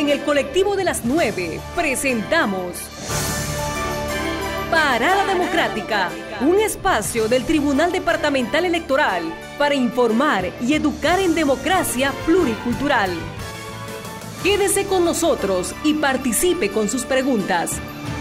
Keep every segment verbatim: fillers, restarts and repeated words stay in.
En el colectivo de las nueve presentamos Parada Democrática, un espacio del Tribunal Departamental Electoral para informar y educar en democracia pluricultural. Quédese con nosotros y participe con sus preguntas.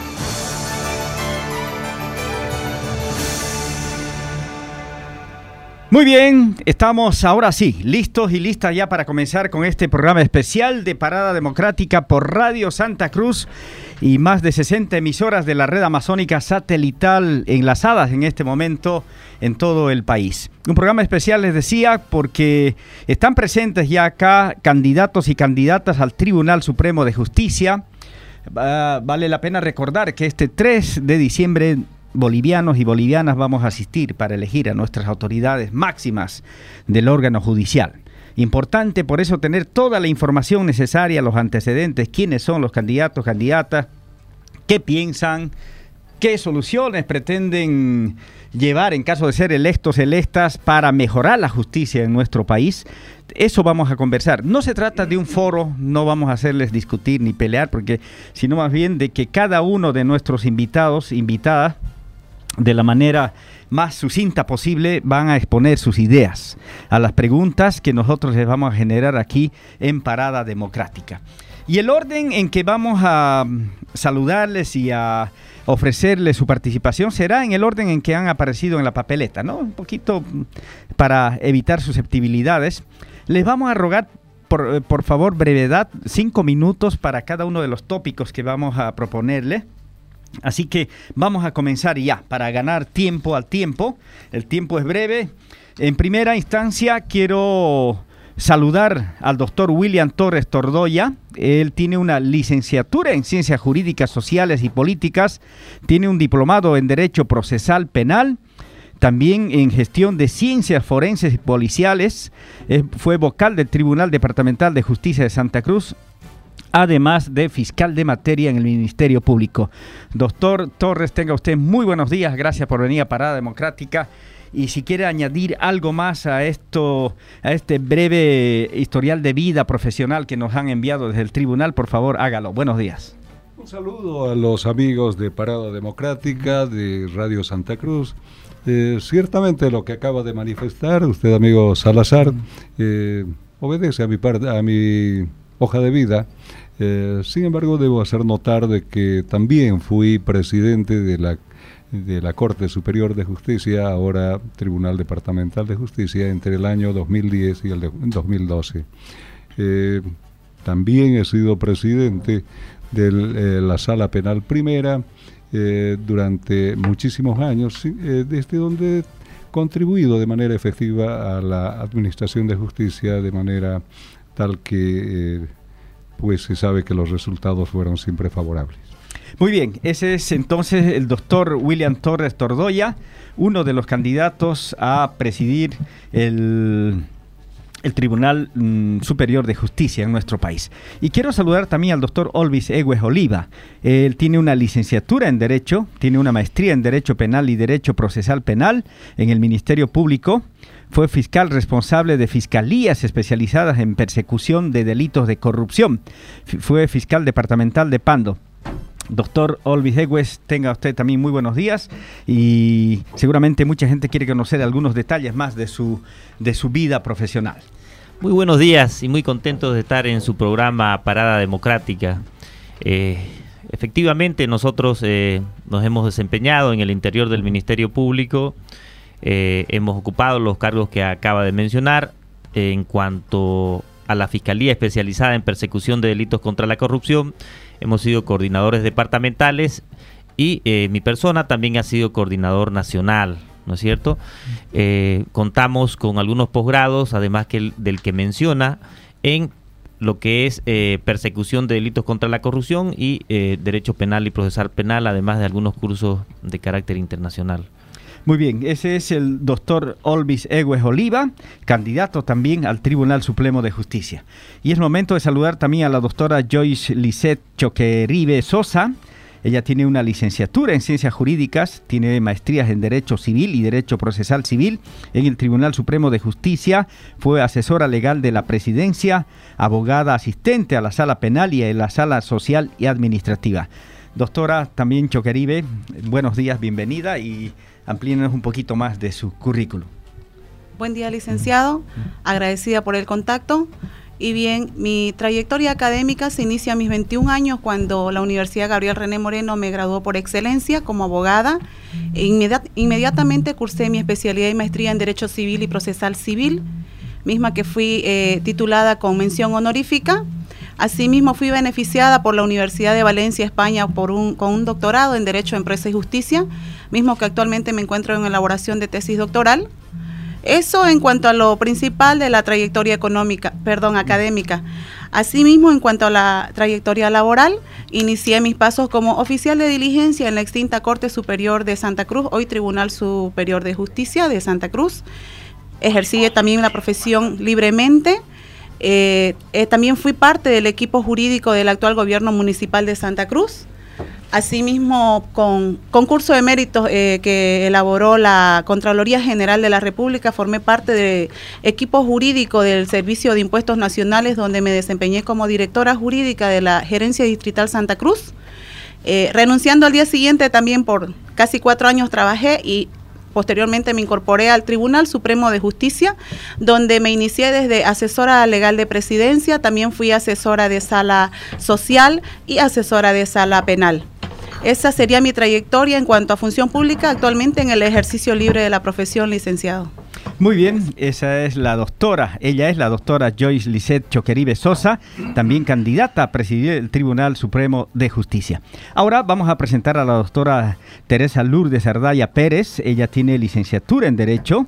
Muy bien, estamos ahora sí, listos y listas ya para comenzar con este programa especial de Parada Democrática por Radio Santa Cruz y más de sesenta emisoras de la red amazónica satelital enlazadas en este momento en todo el país. Un programa especial, les decía, porque están presentes ya acá candidatos y candidatas al Tribunal Supremo de Justicia. Uh, vale la pena recordar que este tres de diciembre bolivianos y bolivianas vamos a asistir para elegir a nuestras autoridades máximas del órgano judicial. Importante por eso tener toda la información necesaria, los antecedentes, quiénes son los candidatos, candidatas, qué piensan, qué soluciones pretenden llevar en caso de ser electos, electas, para mejorar la justicia en nuestro país. Eso vamos a conversar. No se trata de un foro, no vamos a hacerles discutir ni pelear, porque sino más bien de que cada uno de nuestros invitados, invitadas, de la manera más sucinta posible, van a exponer sus ideas a las preguntas que nosotros les vamos a generar aquí en Parada Democrática. Y el orden en que vamos a saludarles y a ofrecerles su participación será en el orden en que han aparecido en la papeleta, ¿no? Un poquito para evitar susceptibilidades. Les vamos a rogar, por, por favor, brevedad, cinco minutos para cada uno de los tópicos que vamos a proponerle. Así que vamos a comenzar ya, para ganar tiempo al tiempo. El tiempo es breve. En primera instancia quiero saludar al doctor William Torres Tordoya. Él tiene una licenciatura en Ciencias Jurídicas Sociales y Políticas, tiene un diplomado en Derecho Procesal Penal, también en Gestión de Ciencias Forenses y Policiales, eh, fue vocal del Tribunal Departamental de Justicia de Santa Cruz, además de fiscal de materia en el Ministerio Público. Doctor Torres, tenga usted muy buenos días, gracias por venir a Parada Democrática. Y si quiere añadir algo más a esto, a este breve historial de vida profesional que nos han enviado desde el tribunal, por favor, hágalo. Buenos días. Un saludo a los amigos de Parada Democrática, de Radio Santa Cruz. Eh, ciertamente lo que acaba de manifestar usted, amigo Salazar, eh, obedece a mi, parte, a mi hoja de vida. Eh, sin embargo, debo hacer notar de que también fui presidente de la de la Corte Superior de Justicia, ahora Tribunal Departamental de Justicia, entre el año dos mil diez y el de dos mil doce. Eh, también he sido presidente de eh, la Sala Penal Primera eh, durante muchísimos años, eh, desde donde he contribuido de manera efectiva a la administración de justicia, de manera tal que eh, pues se sabe que los resultados fueron siempre favorables. Muy bien, ese es entonces el doctor William Torres Tordoya, uno de los candidatos a presidir el, el Tribunal mm, Superior de Justicia en nuestro país. Y quiero saludar también al doctor Olvis Egues Oliva. Él tiene una licenciatura en Derecho, tiene una maestría en Derecho Penal y Derecho Procesal Penal en el Ministerio Público. Fue fiscal responsable de fiscalías especializadas en persecución de delitos de corrupción. F- fue fiscal departamental de Pando. Doctor Olvis Egues, tenga usted también muy buenos días y seguramente mucha gente quiere conocer algunos detalles más de su, de su vida profesional. Muy buenos días y muy contentos de estar en su programa Parada Democrática. Eh, efectivamente, nosotros eh, nos hemos desempeñado en el interior del Ministerio Público, eh, hemos ocupado los cargos que acaba de mencionar. Eh, en cuanto a la Fiscalía Especializada en Persecución de Delitos contra la Corrupción, hemos sido coordinadores departamentales y eh, mi persona también ha sido coordinador nacional, ¿no es cierto? Eh, contamos con algunos posgrados, además que el, del que menciona, en lo que es eh, persecución de delitos contra la corrupción y eh, derecho penal y procesal penal, además de algunos cursos de carácter internacional. Muy bien, ese es el doctor Olvis Egues Oliva, candidato también al Tribunal Supremo de Justicia. Y es momento de saludar también a la doctora Joyce Lisette Choqueribe Sosa. Ella tiene una licenciatura en Ciencias Jurídicas, tiene maestrías en Derecho Civil y Derecho Procesal Civil en el Tribunal Supremo de Justicia, fue asesora legal de la Presidencia, abogada asistente a la Sala Penal y a la Sala Social y Administrativa. Doctora también Choqueribe, buenos días, bienvenida y amplíenos un poquito más de su currículum. Buen día, licenciado, agradecida por el contacto. Y bien, mi trayectoria académica se inicia a mis veintiún años cuando la Universidad Gabriel René Moreno me graduó por excelencia como abogada. E inmediat inmediatamente cursé mi especialidad y maestría en Derecho Civil y Procesal Civil, misma que fui eh, titulada con mención honorífica. Asimismo, fui beneficiada por la Universidad de Valencia, España, por un, con un doctorado en Derecho, Empresa y Justicia, mismo que actualmente me encuentro en elaboración de tesis doctoral. Eso en cuanto a lo principal de la trayectoria económica, perdón, académica. Asimismo, en cuanto a la trayectoria laboral, inicié mis pasos como oficial de diligencia en la extinta Corte Superior de Santa Cruz, hoy Tribunal Superior de Justicia de Santa Cruz. Ejercí también la profesión libremente. Eh, eh, también fui parte del equipo jurídico del actual gobierno municipal de Santa Cruz. Asimismo, con concurso de méritos eh, que elaboró la Contraloría General de la República, formé parte del equipo jurídico del Servicio de Impuestos Nacionales, donde me desempeñé como directora jurídica de la Gerencia Distrital Santa Cruz. Eh, renunciando al día siguiente también por casi cuatro años trabajé y posteriormente me incorporé al Tribunal Supremo de Justicia, donde me inicié desde asesora legal de presidencia, también fui asesora de sala social y asesora de sala penal. Esa sería mi trayectoria en cuanto a función pública, actualmente en el ejercicio libre de la profesión, licenciado. Muy bien, esa es la doctora, ella es la doctora Joyce Lisset Choqueribe Sosa, también candidata a presidir el Tribunal Supremo de Justicia. Ahora vamos a presentar a la doctora Teresa Lourdes Ardaya Pérez. Ella tiene licenciatura en Derecho,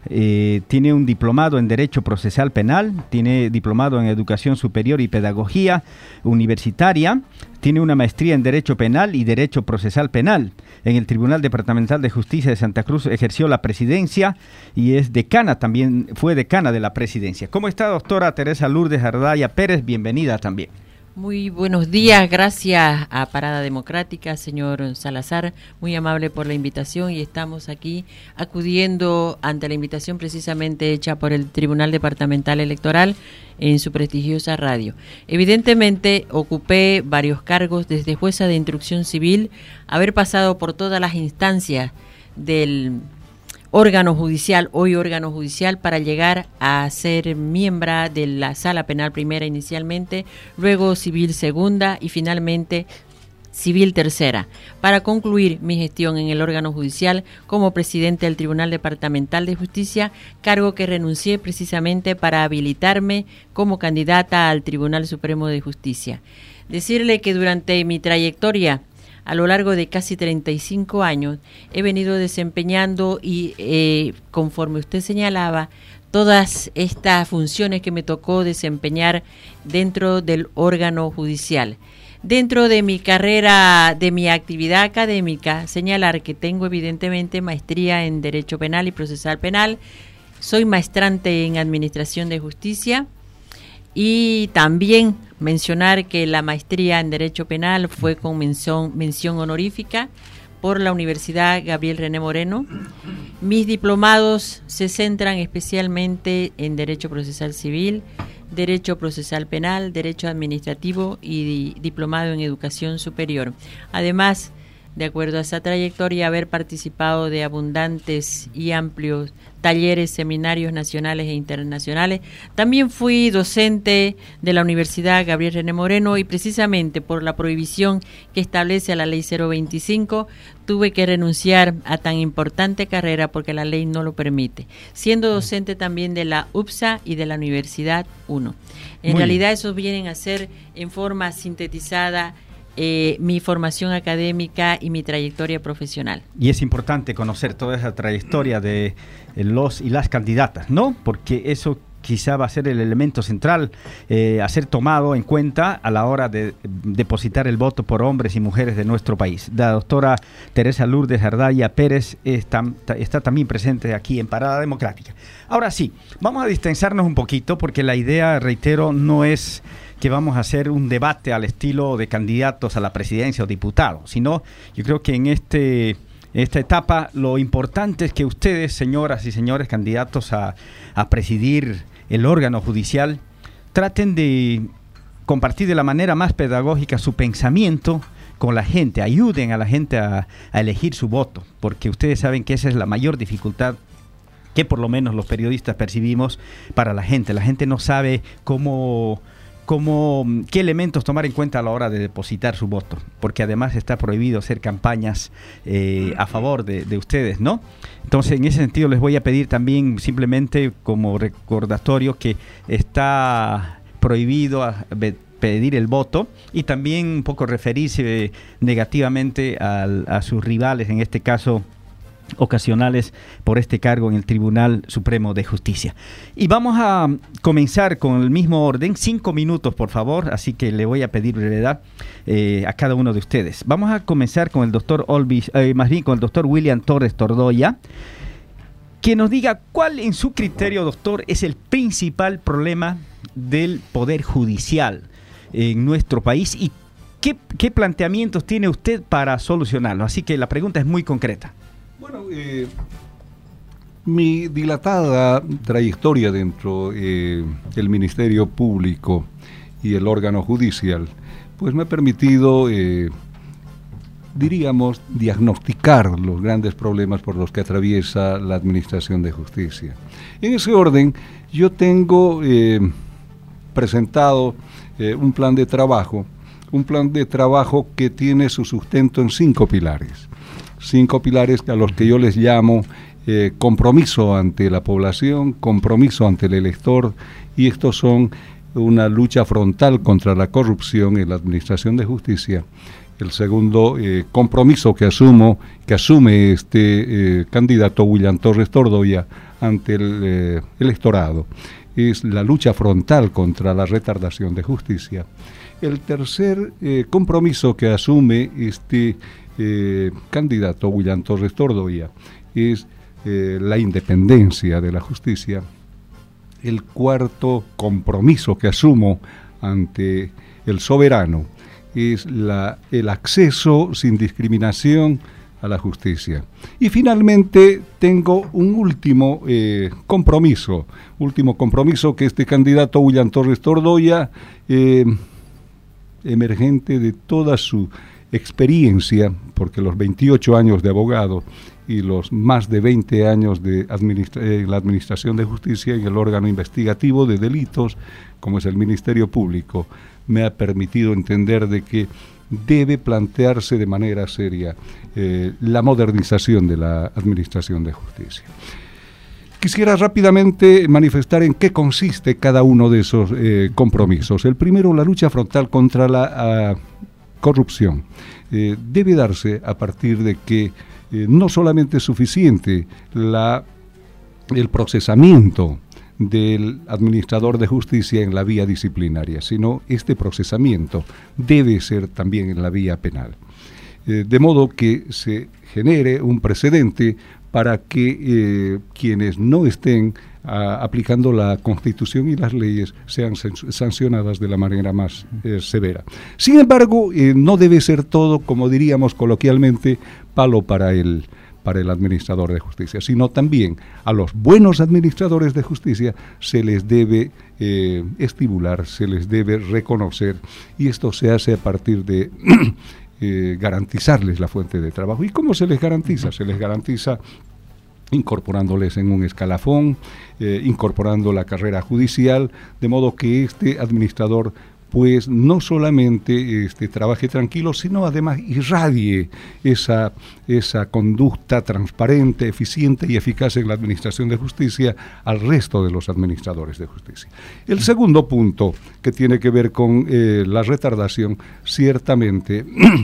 eh, tiene un diplomado en Derecho Procesal Penal, tiene diplomado en Educación Superior y Pedagogía Universitaria, tiene una maestría en Derecho Penal y Derecho Procesal Penal. En el Tribunal Departamental de Justicia de Santa Cruz ejerció la presidencia y es decana también, fue decana de la presidencia. ¿Cómo está, doctora Teresa Lourdes Ardaya Pérez? Bienvenida también. Muy buenos días, gracias a Parada Democrática, señor Salazar, muy amable por la invitación y estamos aquí acudiendo ante la invitación precisamente hecha por el Tribunal Departamental Electoral en su prestigiosa radio. Evidentemente ocupé varios cargos desde jueza de instrucción civil, haber pasado por todas las instancias del órgano judicial, hoy órgano judicial, para llegar a ser miembro de la Sala Penal primera inicialmente, luego Civil segunda y finalmente Civil tercera, para concluir mi gestión en el órgano judicial como presidente del Tribunal Departamental de Justicia, cargo que renuncié precisamente para habilitarme como candidata al Tribunal Supremo de Justicia. Decirle que durante mi trayectoria a lo largo de casi treinta y cinco años he venido desempeñando y eh, conforme usted señalaba, todas estas funciones que me tocó desempeñar dentro del órgano judicial. Dentro de mi carrera, de mi actividad académica, señalar que tengo evidentemente maestría en Derecho Penal y Procesal Penal, soy maestrante en Administración de Justicia y también mencionar que la maestría en Derecho Penal fue con mención, mención honorífica por la Universidad Gabriel René Moreno. Mis diplomados se centran especialmente en Derecho Procesal Civil, Derecho Procesal Penal, Derecho Administrativo y di, diplomado en Educación Superior. Además, de acuerdo a esa trayectoria, haber participado de abundantes y amplios talleres, seminarios nacionales e internacionales. También fui docente de la Universidad Gabriel René Moreno y precisamente por la prohibición que establece la Ley cero veinticinco, tuve que renunciar a tan importante carrera porque la ley no lo permite, siendo docente también de la U P S A y de la Universidad uno. En Muy realidad, bien. Esos vienen a ser en forma sintetizada Eh, mi formación académica y mi trayectoria profesional. Y es importante conocer toda esa trayectoria de eh, los y las candidatas, ¿no? Porque eso quizá va a ser el elemento central eh, a ser tomado en cuenta a la hora de depositar el voto por hombres y mujeres de nuestro país. La doctora Teresa Lourdes Ardaya Pérez está, está también presente aquí en Parada Democrática. Ahora sí, vamos a distensarnos un poquito porque la idea, reitero, no es que vamos a hacer un debate al estilo de candidatos a la presidencia o diputados, sino yo creo que en este... esta etapa lo importante es que ustedes, señoras y señores candidatos a, a presidir el órgano judicial, traten de compartir de la manera más pedagógica su pensamiento con la gente, ayuden a la gente a, a elegir su voto, porque ustedes saben que esa es la mayor dificultad que por lo menos los periodistas percibimos para la gente. La gente no sabe cómo... Como, qué elementos tomar en cuenta a la hora de depositar su voto, porque además está prohibido hacer campañas eh, a favor de, de ustedes, ¿no? Entonces, en ese sentido, les voy a pedir también, simplemente como recordatorio, que está prohibido a, a, pedir el voto y también un poco referirse negativamente al, a sus rivales, en este caso ocasionales, por este cargo en el Tribunal Supremo de Justicia. Y vamos a comenzar con el mismo orden, cinco minutos por favor, así que le voy a pedir brevedad eh, a cada uno de ustedes. Vamos a comenzar con el doctor Olvis, eh, más bien con el doctor William Torres Tordoya, que nos diga cuál en su criterio, doctor, es el principal problema del Poder Judicial en nuestro país y qué, qué planteamientos tiene usted para solucionarlo. Así que la pregunta es muy concreta. Bueno, eh, mi dilatada trayectoria dentro eh, del Ministerio Público y el órgano judicial, pues me ha permitido, eh, diríamos, diagnosticar los grandes problemas por los que atraviesa la Administración de Justicia. En ese orden, yo tengo eh, presentado eh, un plan de trabajo, un plan de trabajo que tiene su sustento en cinco pilares. Cinco pilares a los que yo les llamo eh, compromiso ante la población, compromiso ante el elector, y estos son una lucha frontal contra la corrupción en la Administración de Justicia. El segundo eh, compromiso que asumo, que asume este eh, candidato William Torres Tordoya ante el eh, electorado, es la lucha frontal contra la retardación de justicia. El tercer eh, compromiso que asume este Eh, candidato William Torres Tordoya es eh, la independencia de la justicia. El cuarto compromiso que asumo ante el soberano es la, el acceso sin discriminación a la justicia. Y finalmente tengo un último eh, compromiso, último compromiso que este candidato William Torres Tordoya, eh, emergente de toda su experiencia, porque los veintiocho años de abogado y los más de veinte años de administra- eh, la Administración de Justicia y el órgano investigativo de delitos, como es el Ministerio Público, me ha permitido entender de que debe plantearse de manera seria eh, la modernización de la Administración de Justicia. Quisiera rápidamente manifestar en qué consiste cada uno de esos eh, compromisos. El primero, la lucha frontal contra la uh, corrupción. Eh, debe darse a partir de que eh, no solamente es suficiente la, el procesamiento del administrador de justicia en la vía disciplinaria, sino este procesamiento debe ser también en la vía penal. Eh, de modo que se genere un precedente para que eh, quienes no estén a, aplicando la Constitución y las leyes sean sancionadas de la manera más eh, severa. Sin embargo, eh, no debe ser todo, como diríamos coloquialmente, palo para el, para el administrador de justicia, sino también a los buenos administradores de justicia se les debe eh, estimular, se les debe reconocer, y esto se hace a partir de eh, garantizarles la fuente de trabajo. ¿Y cómo se les garantiza? Se les garantiza incorporándoles en un escalafón, eh, incorporando la carrera judicial, de modo que este administrador pues no solamente este, trabaje tranquilo, sino además irradie esa, esa conducta transparente, eficiente y eficaz en la administración de justicia al resto de los administradores de justicia. El segundo punto, que tiene que ver con eh, la retardación, ciertamente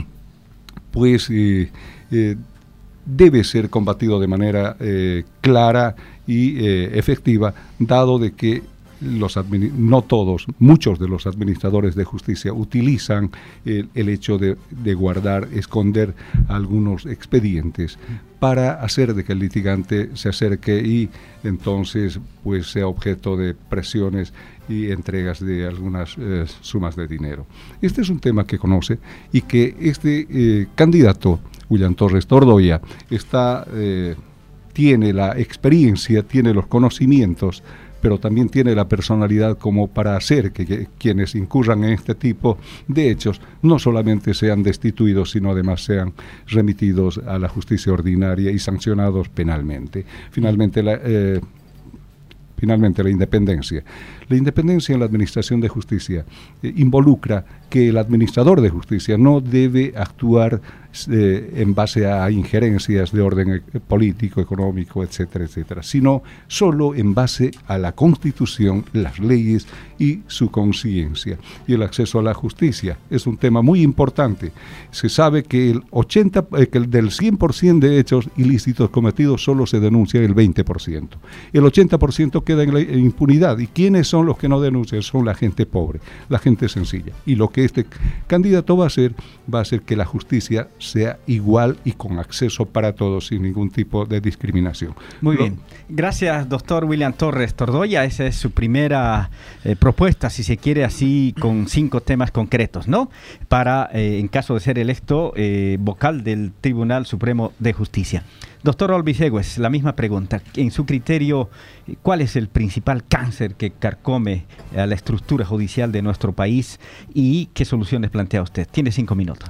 pues eh, eh, debe ser combatido de manera eh, clara y eh, efectiva, dado de que los no todos, muchos de los administradores de justicia utilizan el, el hecho de, de guardar, esconder algunos expedientes para hacer de que el litigante se acerque y entonces pues sea objeto de presiones y entregas de algunas eh, sumas de dinero. Este es un tema que conoce y que este eh, candidato, William Torres Tordoya, está, eh, tiene la experiencia, tiene los conocimientos, pero también tiene la personalidad como para hacer que, que quienes incurran en este tipo de hechos no solamente sean destituidos, sino además sean remitidos a la justicia ordinaria y sancionados penalmente. Finalmente, la, eh, finalmente, la independencia. La independencia en la administración de justicia eh, involucra que el administrador de justicia no debe actuar eh, en base a injerencias de orden eh, político, económico, etcétera, etcétera, sino solo en base a la Constitución, las leyes y su conciencia. Y el acceso a la justicia es un tema muy importante. Se sabe que el ochenta, eh, que del cien por ciento de hechos ilícitos cometidos solo se denuncia el veinte por ciento. El ochenta por ciento queda en la impunidad. ¿Y quiénes son los que no denuncian? Son la gente pobre, la gente sencilla. Y lo que este candidato va a hacer, va a hacer que la justicia sea igual y con acceso para todos, sin ningún tipo de discriminación. Muy lo, bien. Gracias, doctor William Torres Tordoya. Esa es su primera eh, propuesta, si se quiere, así con cinco temas concretos, ¿no? Para, eh, en caso de ser electo, eh, vocal del Tribunal Supremo de Justicia. Doctor Olbisegües, la misma pregunta. En su criterio, ¿cuál es el principal cáncer que carcome a la estructura judicial de nuestro país y qué soluciones plantea usted? Tiene cinco minutos.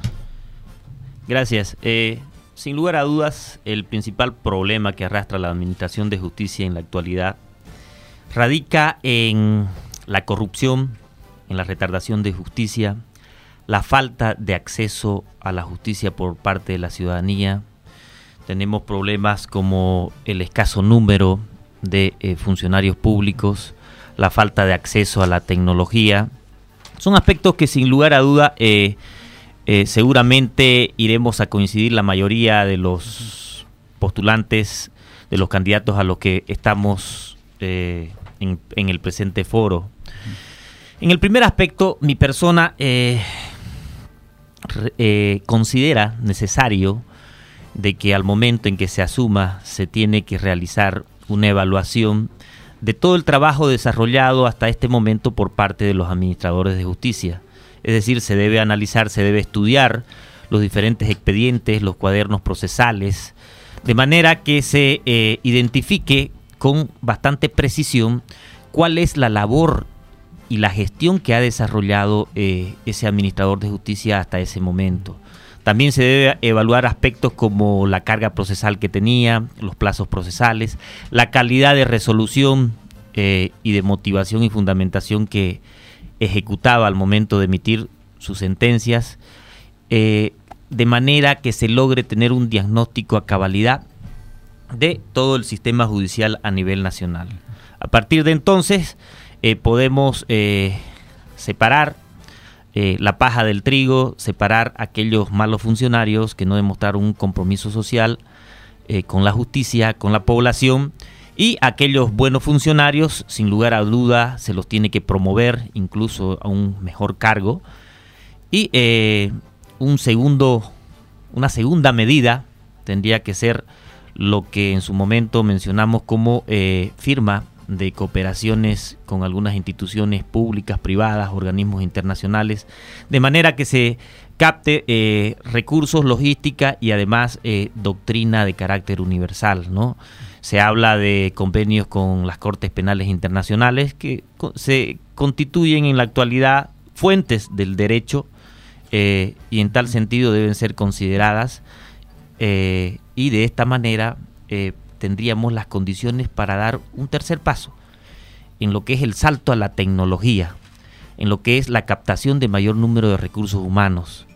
Gracias. Eh, sin lugar a dudas, el principal problema que arrastra la Administración de Justicia en la actualidad radica en la corrupción, en la retardación de justicia, la falta de acceso a la justicia por parte de la ciudadanía. Tenemos problemas como el escaso número de eh, funcionarios públicos, la falta de acceso a la tecnología. Son aspectos que sin lugar a duda eh, eh, seguramente iremos a coincidir la mayoría de los postulantes, de los candidatos a los que estamos eh, en, en el presente foro. En el primer aspecto, mi persona eh, re, eh, considera necesario de que al momento en que se asuma se tiene que realizar una evaluación de todo el trabajo desarrollado hasta este momento por parte de los administradores de justicia. Es decir, se debe analizar, se debe estudiar los diferentes expedientes, los cuadernos procesales, de manera que se eh, identifique con bastante precisión cuál es la labor y la gestión que ha desarrollado eh, ese administrador de justicia hasta ese momento. También se debe evaluar aspectos como la carga procesal que tenía, los plazos procesales, la calidad de resolución eh, y de motivación y fundamentación que ejecutaba al momento de emitir sus sentencias, eh, de manera que se logre tener un diagnóstico a cabalidad de todo el sistema judicial a nivel nacional. A partir de entonces eh, podemos eh, separar Eh, la paja del trigo, separar aquellos malos funcionarios que no demostraron un compromiso social eh, con la justicia, con la población, y aquellos buenos funcionarios, sin lugar a duda, se los tiene que promover incluso a un mejor cargo. Y eh, un segundo, una segunda medida tendría que ser lo que en su momento mencionamos como eh, firma de cooperaciones con algunas instituciones públicas, privadas, organismos internacionales, de manera que se capte eh, recursos, logística y además eh, doctrina de carácter universal, ¿no? Se habla de convenios con las Cortes Penales Internacionales que co- se constituyen en la actualidad fuentes del derecho eh, y en tal sentido deben ser consideradas eh, y de esta manera eh, tendríamos las condiciones para dar un tercer paso en lo que es el salto a la tecnología, en lo que es la captación de mayor número de recursos humanos.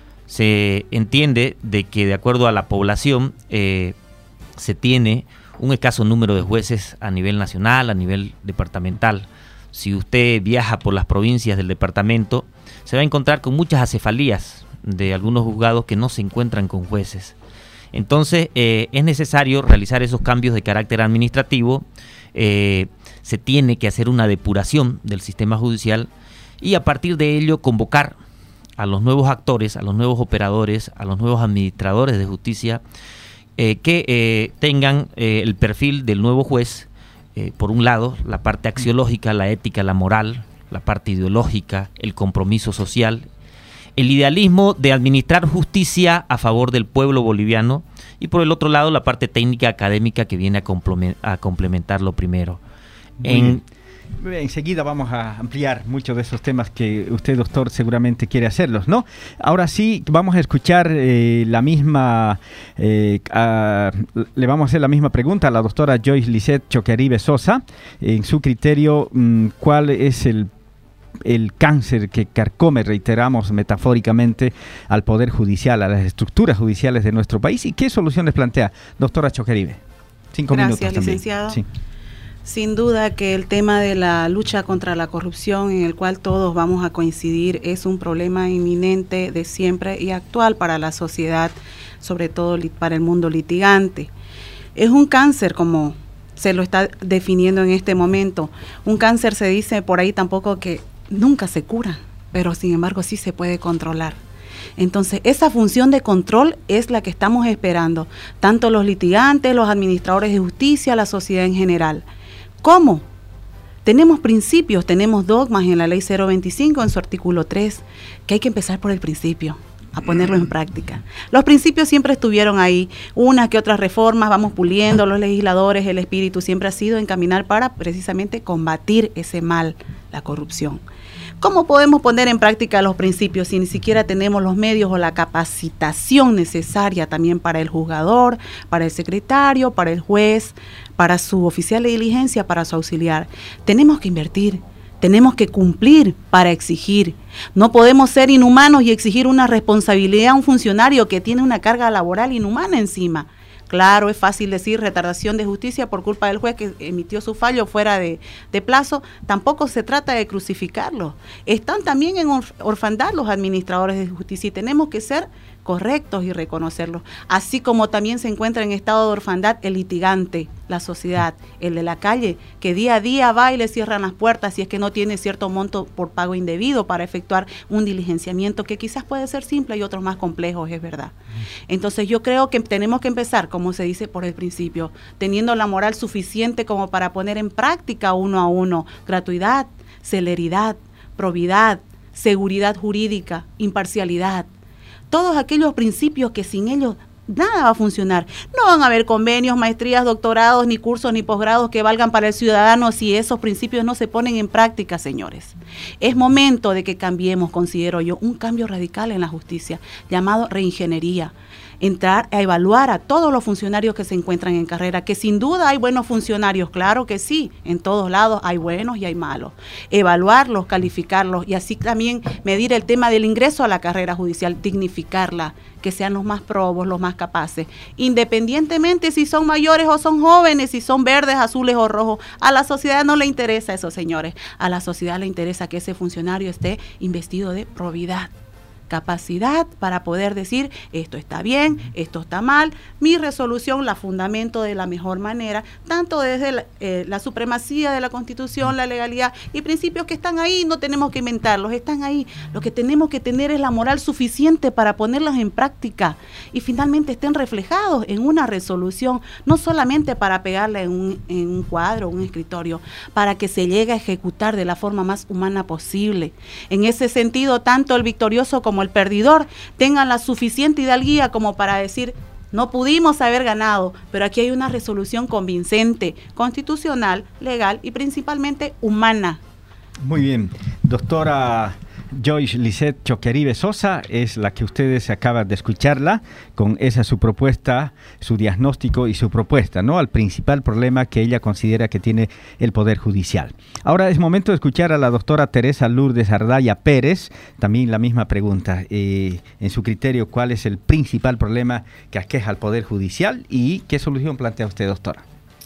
Se entiende de que de acuerdo a la población eh, se tiene un escaso número de jueces a nivel nacional, a nivel departamental. Si usted viaja por las provincias del departamento, se va a encontrar con muchas acefalías de algunos juzgados que no se encuentran con jueces. Entonces eh, es necesario realizar esos cambios de carácter administrativo, eh, se tiene que hacer una depuración del sistema judicial y a partir de ello convocar a los nuevos actores, a los nuevos operadores, a los nuevos administradores de justicia eh, que eh, tengan eh, el perfil del nuevo juez, eh, por un lado, la parte axiológica, la ética, la moral, la parte ideológica, el compromiso social, el idealismo de administrar justicia a favor del pueblo boliviano y por el otro lado la parte técnica académica que viene a, complemen- a complementar lo primero. En, Enseguida vamos a ampliar muchos de esos temas que usted, doctor, seguramente quiere hacerlos, ¿no? Ahora sí, vamos a escuchar eh, la misma, eh, a, le vamos a hacer la misma pregunta a la doctora Joyce Lisset Choquearibe Sosa. En su criterio, ¿cuál es el el cáncer que carcome, reiteramos metafóricamente, al Poder Judicial, a las estructuras judiciales de nuestro país? ¿Y qué soluciones plantea, doctora Choquearibe? Cinco Gracias, minutos también. licenciado. Sí. Sin duda que el tema de la lucha contra la corrupción, en el cual todos vamos a coincidir, es un problema inminente de siempre y actual para la sociedad, sobre todo para el mundo litigante. Es un cáncer, como se lo está definiendo en este momento. Un cáncer, se dice por ahí tampoco que nunca se cura, pero sin embargo sí se puede controlar. Entonces, esa función de control es la que estamos esperando, tanto los litigantes, los administradores de justicia, la sociedad en general. ¿Cómo? Tenemos principios, tenemos dogmas en la ley cero veinticinco, en su artículo tres, que hay que empezar por el principio, a ponerlo en práctica. Los principios siempre estuvieron ahí, unas que otras reformas, vamos puliendo, los legisladores, el espíritu siempre ha sido encaminar para precisamente combatir ese mal, la corrupción. ¿Cómo podemos poner en práctica los principios si ni siquiera tenemos los medios o la capacitación necesaria también para el juzgador, para el secretario, para el juez, para su oficial de diligencia, para su auxiliar? Tenemos que invertir, tenemos que cumplir para exigir. No podemos ser inhumanos y exigir una responsabilidad a un funcionario que tiene una carga laboral inhumana encima. Claro, es fácil decir retardación de justicia por culpa del juez que emitió su fallo fuera de, de plazo. Tampoco se trata de crucificarlos. Están también en orf- orfandad los administradores de justicia y tenemos que ser correctos y reconocerlos. Así como también se encuentra en estado de orfandad el litigante, la sociedad, el de la calle, que día a día va y le cierran las puertas si es que no tiene cierto monto por pago indebido para efectuar un diligenciamiento que quizás puede ser simple y otros más complejos, es verdad. Entonces yo creo que tenemos que empezar, como se dice por el principio, teniendo la moral suficiente como para poner en práctica uno a uno gratuidad, celeridad, probidad, seguridad jurídica, imparcialidad. Todos aquellos principios que sin ellos nada va a funcionar. No van a haber convenios, maestrías, doctorados, ni cursos, ni posgrados que valgan para el ciudadano si esos principios no se ponen en práctica, señores. Es momento de que cambiemos, considero yo, un cambio radical en la justicia, llamado reingeniería. Entrar a evaluar a todos los funcionarios que se encuentran en carrera, que sin duda hay buenos funcionarios, claro que sí, en todos lados hay buenos y hay malos. Evaluarlos, calificarlos y así también medir el tema del ingreso a la carrera judicial, dignificarla, que sean los más probos, los más capaces, independientemente si son mayores o son jóvenes, si son verdes, azules o rojos. A la sociedad no le interesa eso, señores. A la sociedad le interesa que ese funcionario esté investido de probidad, capacidad para poder decir esto está bien, esto está mal, mi resolución la fundamento de la mejor manera, tanto desde la, eh, la supremacía de la Constitución, la legalidad y principios que están ahí, no tenemos que inventarlos, están ahí. Lo que tenemos que tener es la moral suficiente para ponerlos en práctica y finalmente estén reflejados en una resolución, no solamente para pegarla en un, en un cuadro, un escritorio, para que se llegue a ejecutar de la forma más humana posible. En ese sentido, tanto el victorioso como el perdidor tengan la suficiente hidalguía como para decir, no pudimos haber ganado, pero aquí hay una resolución convincente, constitucional, legal y principalmente humana. Muy bien, doctora Joyce Lisset Choquearibe Sosa es la que ustedes acaban de escucharla, con esa su propuesta, su diagnóstico y su propuesta, ¿no? Al principal problema que ella considera que tiene el Poder Judicial. Ahora es momento de escuchar a la doctora Teresa Lourdes Ardaya Pérez, también la misma pregunta, eh, en su criterio, ¿cuál es el principal problema que aqueja al Poder Judicial y qué solución plantea usted, doctora?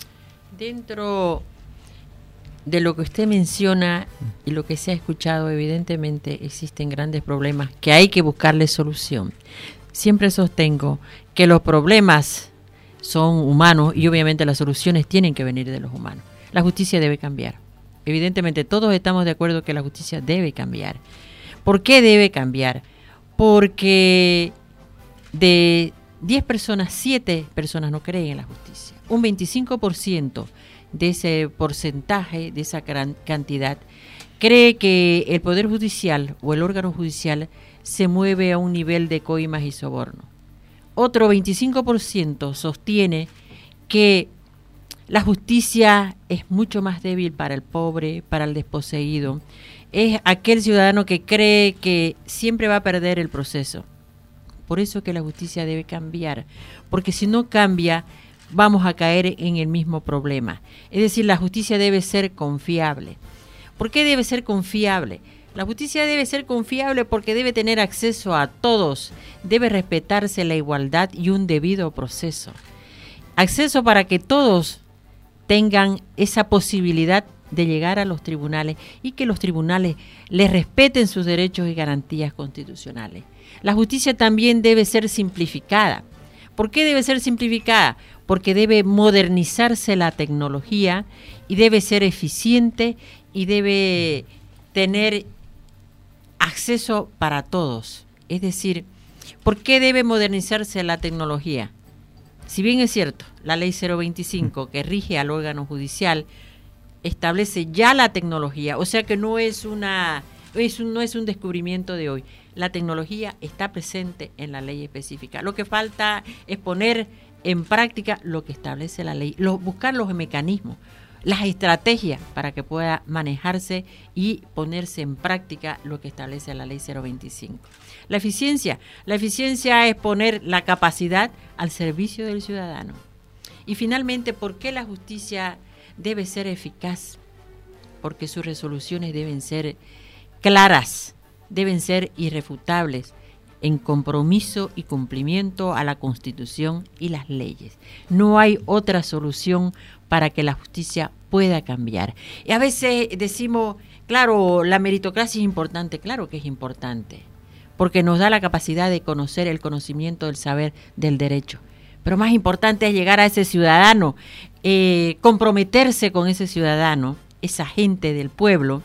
Dentro de lo que usted menciona y lo que se ha escuchado, evidentemente existen grandes problemas que hay que buscarle solución. Siempre sostengo que los problemas son humanos y obviamente las soluciones tienen que venir de los humanos. La justicia debe cambiar. Evidentemente todos estamos de acuerdo que la justicia debe cambiar. ¿Por qué debe cambiar? Porque de diez personas, siete personas no creen en la justicia. Un veinticinco por ciento de ese porcentaje, de esa gran cantidad, cree que el Poder Judicial o el órgano judicial se mueve a un nivel de coimas y soborno. Otro veinticinco por ciento sostiene que la justicia es mucho más débil para el pobre, para el desposeído. Es aquel ciudadano que cree que siempre va a perder el proceso. Por eso que la justicia debe cambiar, porque si no cambia, vamos a caer en el mismo problema. Es decir, la justicia debe ser confiable. ¿Por qué debe ser confiable? La justicia debe ser confiable porque debe tener acceso a todos, debe respetarse la igualdad y un debido proceso. Acceso para que todos tengan esa posibilidad de llegar a los tribunales y que los tribunales les respeten sus derechos y garantías constitucionales. La justicia también debe ser simplificada. ¿Por qué debe ser simplificada? Porque debe modernizarse la tecnología y debe ser eficiente y debe tener acceso para todos. Es decir, ¿por qué debe modernizarse la tecnología? Si bien es cierto, la ley cero veinticinco que rige al órgano judicial establece ya la tecnología, o sea que no es una es un, no es un descubrimiento de hoy. La tecnología está presente en la ley específica. Lo que falta es poner en práctica lo que establece la ley, lo, buscar los mecanismos, las estrategias para que pueda manejarse y ponerse en práctica lo que establece la ley cero veinticinco. La eficiencia, la eficiencia es poner la capacidad al servicio del ciudadano. Y finalmente, ¿por qué la justicia debe ser eficaz? Porque sus resoluciones deben ser claras, deben ser irrefutables, en compromiso y cumplimiento a la Constitución y las leyes. No hay otra solución para que la justicia pueda cambiar. Y a veces decimos, claro, la meritocracia es importante, claro que es importante, porque nos da la capacidad de conocer el conocimiento del saber del derecho. Pero más importante es llegar a ese ciudadano, eh, comprometerse con ese ciudadano, esa gente del pueblo,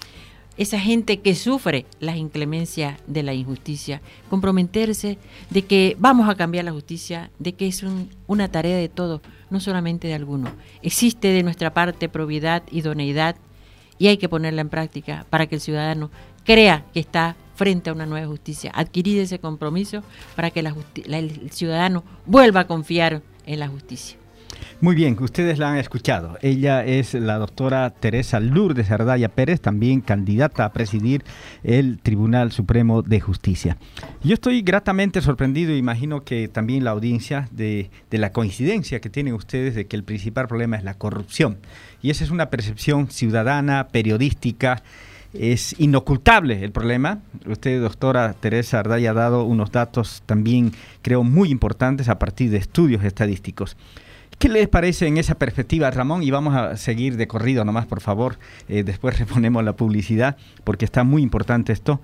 esa gente que sufre las inclemencias de la injusticia, comprometerse de que vamos a cambiar la justicia, de que es un, una tarea de todos, no solamente de algunos. Existe de nuestra parte probidad, idoneidad, y hay que ponerla en práctica para que el ciudadano crea que está frente a una nueva justicia, adquirir ese compromiso para que la justi- la, el ciudadano vuelva a confiar en la justicia. Muy bien, ustedes la han escuchado. Ella es la doctora Teresa Lourdes Ardaya Pérez, también candidata a presidir el Tribunal Supremo de Justicia. Yo estoy gratamente sorprendido, imagino que también la audiencia, de, de la coincidencia que tienen ustedes de que el principal problema es la corrupción. Y esa es una percepción ciudadana, periodística. Es inocultable el problema. Usted, doctora Teresa Ardaya, ha dado unos datos también, creo, muy importantes a partir de estudios estadísticos. ¿Qué les parece en esa perspectiva, Ramón? Y vamos a seguir de corrido nomás, por favor. Eh, después reponemos la publicidad, porque está muy importante esto.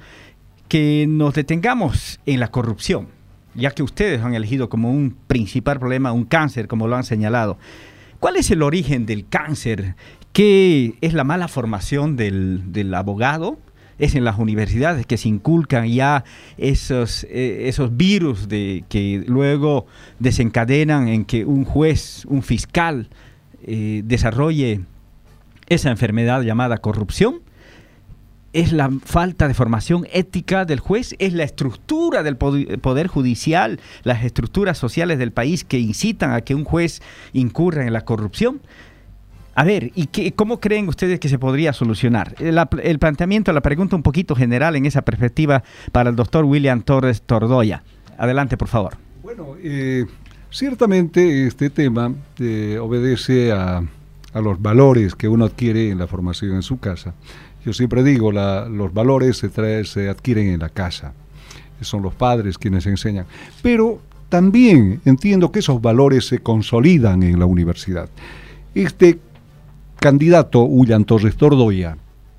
Que nos detengamos en la corrupción, ya que ustedes han elegido como un principal problema un cáncer, como lo han señalado. ¿Cuál es el origen del cáncer? ¿Qué es la mala formación del, del abogado? Es en las universidades que se inculcan ya esos, eh, esos virus de, que luego desencadenan en que un juez, un fiscal, eh, desarrolle esa enfermedad llamada corrupción. Es la falta de formación ética del juez, es la estructura del poder judicial, las estructuras sociales del país que incitan a que un juez incurra en la corrupción. A ver, ¿y qué, cómo creen ustedes que se podría solucionar? El, el planteamiento, la pregunta un poquito general en esa perspectiva para el doctor William Torres Tordoya. Adelante, por favor. Bueno, eh, ciertamente este tema eh, obedece a, a los valores que uno adquiere en la formación en su casa. Yo siempre digo, la, los valores se, trae, se adquieren en la casa. Son los padres quienes enseñan. Pero también entiendo que esos valores se consolidan en la universidad. Este candidato, William Torres Tordoya,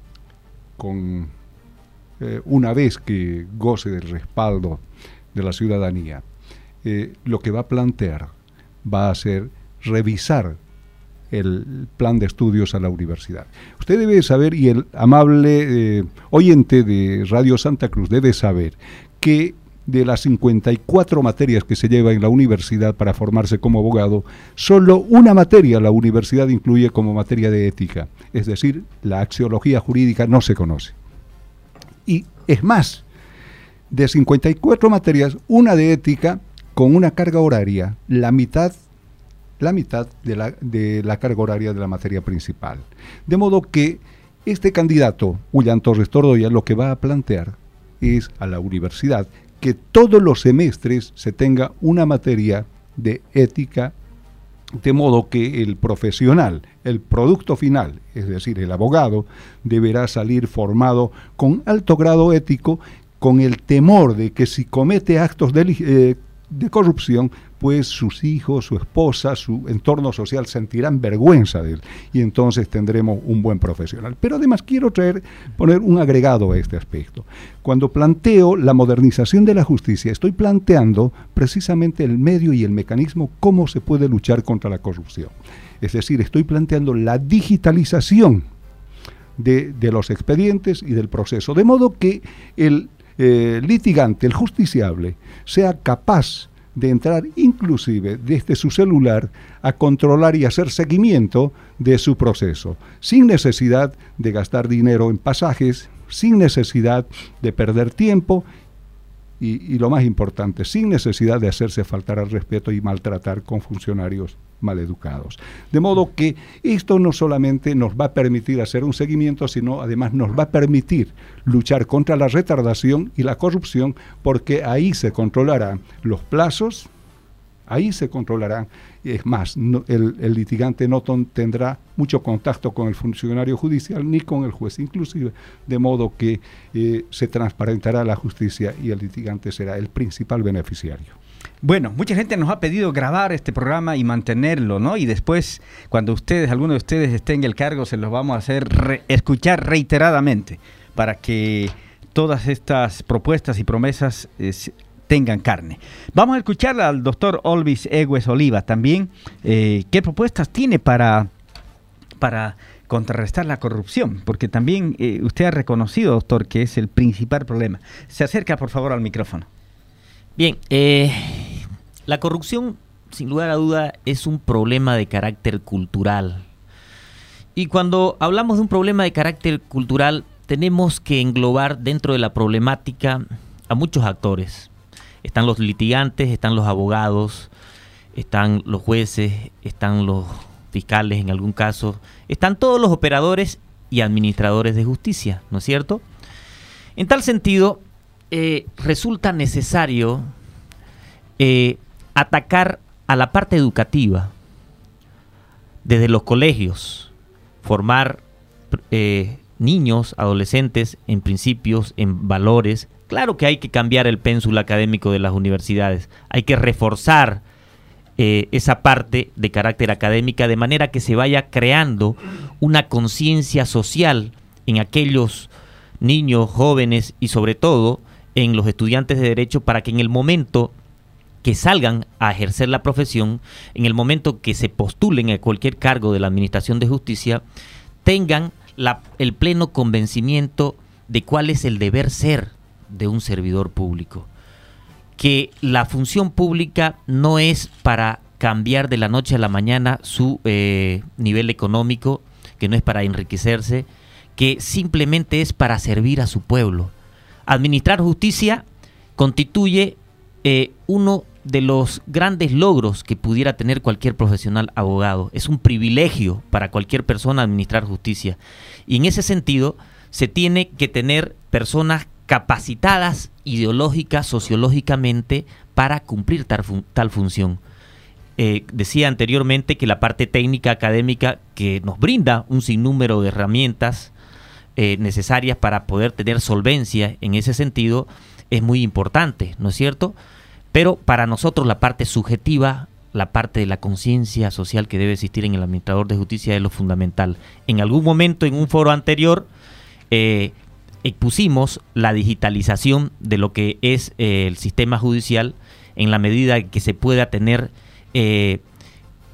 con eh, una vez que goce del respaldo de la ciudadanía, eh, lo que va a plantear va a ser revisar el plan de estudios a la universidad. Usted debe saber, y el amable eh, oyente de Radio Santa Cruz debe saber, que de las cincuenta y cuatro materias que se lleva en la universidad para formarse como abogado, solo una materia la universidad incluye como materia de ética, es decir, la axiología jurídica no se conoce. Y es más, de cincuenta y cuatro materias, una de ética con una carga horaria, la mitad, la mitad de la, de la carga horaria de la materia principal. De modo que este candidato, William Torres Tordoya, lo que va a plantear es a la universidad que todos los semestres se tenga una materia de ética, de modo que el profesional, el producto final, es decir, el abogado, deberá salir formado con alto grado ético, con el temor de que si comete actos de, eh, de corrupción, pues sus hijos, su esposa, su entorno social sentirán vergüenza de él, y entonces tendremos un buen profesional. Pero además quiero traer, poner un agregado a este aspecto. Cuando planteo la modernización de la justicia, estoy planteando precisamente el medio y el mecanismo cómo se puede luchar contra la corrupción. Es decir, estoy planteando la digitalización de, de los expedientes y del proceso, de modo que el eh, litigante, el justiciable, sea capaz de entrar inclusive desde su celular a controlar y hacer seguimiento de su proceso, sin necesidad de gastar dinero en pasajes, sin necesidad de perder tiempo y, y lo más importante, sin necesidad de hacerse faltar al respeto y maltratar con funcionarios maleducados. De modo que esto no solamente nos va a permitir hacer un seguimiento, sino además nos va a permitir luchar contra la retardación y la corrupción, porque ahí se controlarán los plazos, ahí se controlarán, es más, no, el, el litigante no ton, tendrá mucho contacto con el funcionario judicial ni con el juez inclusive, de modo que eh, se transparentará la justicia y el litigante será el principal beneficiario. Bueno, mucha gente nos ha pedido grabar este programa y mantenerlo, ¿no? Y después, cuando ustedes, alguno de ustedes esté en el cargo, se los vamos a hacer re- escuchar reiteradamente para que todas estas propuestas y promesas eh, tengan carne. Vamos a escuchar al doctor Olvis Egues Oliva también. Eh, ¿Qué propuestas tiene para, para contrarrestar la corrupción? Porque también eh, usted ha reconocido, doctor, que es el principal problema. Se acerca, por favor, al micrófono. Bien, eh, la corrupción, sin lugar a duda, es un problema de carácter cultural. Y cuando hablamos de un problema de carácter cultural, tenemos que englobar dentro de la problemática a muchos actores. Están los litigantes, están los abogados, están los jueces, están los fiscales en algún caso, están todos los operadores y administradores de justicia, ¿no es cierto? En tal sentido, Eh, resulta necesario eh, atacar a la parte educativa desde los colegios, formar eh, niños, adolescentes en principios, en valores. Claro que hay que cambiar el pénsul académico de las universidades, hay que reforzar eh, esa parte de carácter académica de manera que se vaya creando una conciencia social en aquellos niños, jóvenes y sobre todo en los estudiantes de Derecho, para que en el momento que salgan a ejercer la profesión, en el momento que se postulen a cualquier cargo de la Administración de Justicia, tengan la, el pleno convencimiento de cuál es el deber ser de un servidor público. Que la función pública no es para cambiar de la noche a la mañana su eh, nivel económico, que no es para enriquecerse, que simplemente es para servir a su pueblo. Administrar justicia constituye eh, uno de los grandes logros que pudiera tener cualquier profesional abogado. Es un privilegio para cualquier persona administrar justicia. Y en ese sentido, se tiene que tener personas capacitadas ideológica, sociológicamente, para cumplir tal, fun- tal función. Eh, decía anteriormente que la parte técnica académica, que nos brinda un sinnúmero de herramientas Eh, necesarias para poder tener solvencia en ese sentido, es muy importante, ¿no es cierto? Pero para nosotros la parte subjetiva, la parte de la conciencia social que debe existir en el administrador de justicia es lo fundamental. En algún momento, en un foro anterior, eh, expusimos la digitalización de lo que es eh, el sistema judicial, en la medida que se pueda tener eh,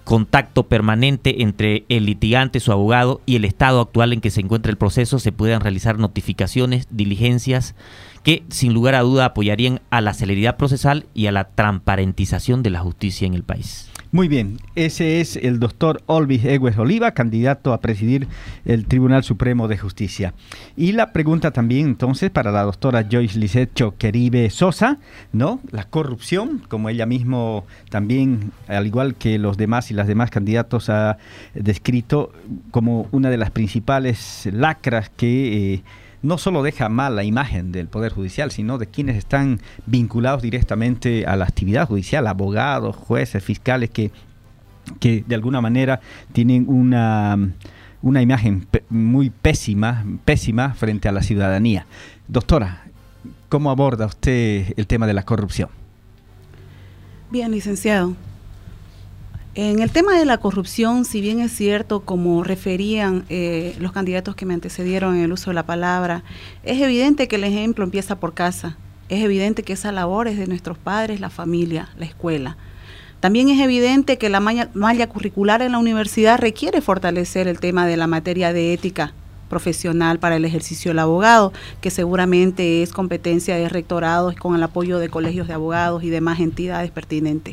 contacto permanente entre el litigante, su abogado y el estado actual en que se encuentra el proceso, se puedan realizar notificaciones, diligencias que sin lugar a duda apoyarían a la celeridad procesal y a la transparentización de la justicia en el país. Muy bien, ese es el doctor Olvis Egues Oliva, candidato a presidir el Tribunal Supremo de Justicia. Y la pregunta también entonces para la doctora Joyce Lisset Choqueribe Sosa, ¿no? La corrupción, como ella mismo también, al igual que los demás y las demás candidatos, ha descrito como una de las principales lacras que eh, no solo deja mal la imagen del Poder Judicial, sino de quienes están vinculados directamente a la actividad judicial, abogados, jueces, fiscales, que, que de alguna manera tienen una, una imagen pe- muy pésima, pésima frente a la ciudadanía. Doctora, ¿cómo aborda usted el tema de la corrupción? Bien, licenciado. En el tema de la corrupción, si bien es cierto, como referían eh, los candidatos que me antecedieron en el uso de la palabra, es evidente que el ejemplo empieza por casa. Es evidente que esa labor es de nuestros padres, la familia, la escuela. También es evidente que la malla, malla curricular en la universidad requiere fortalecer el tema de la materia de ética profesional para el ejercicio del abogado, que seguramente es competencia de rectorados con el apoyo de colegios de abogados y demás entidades pertinentes.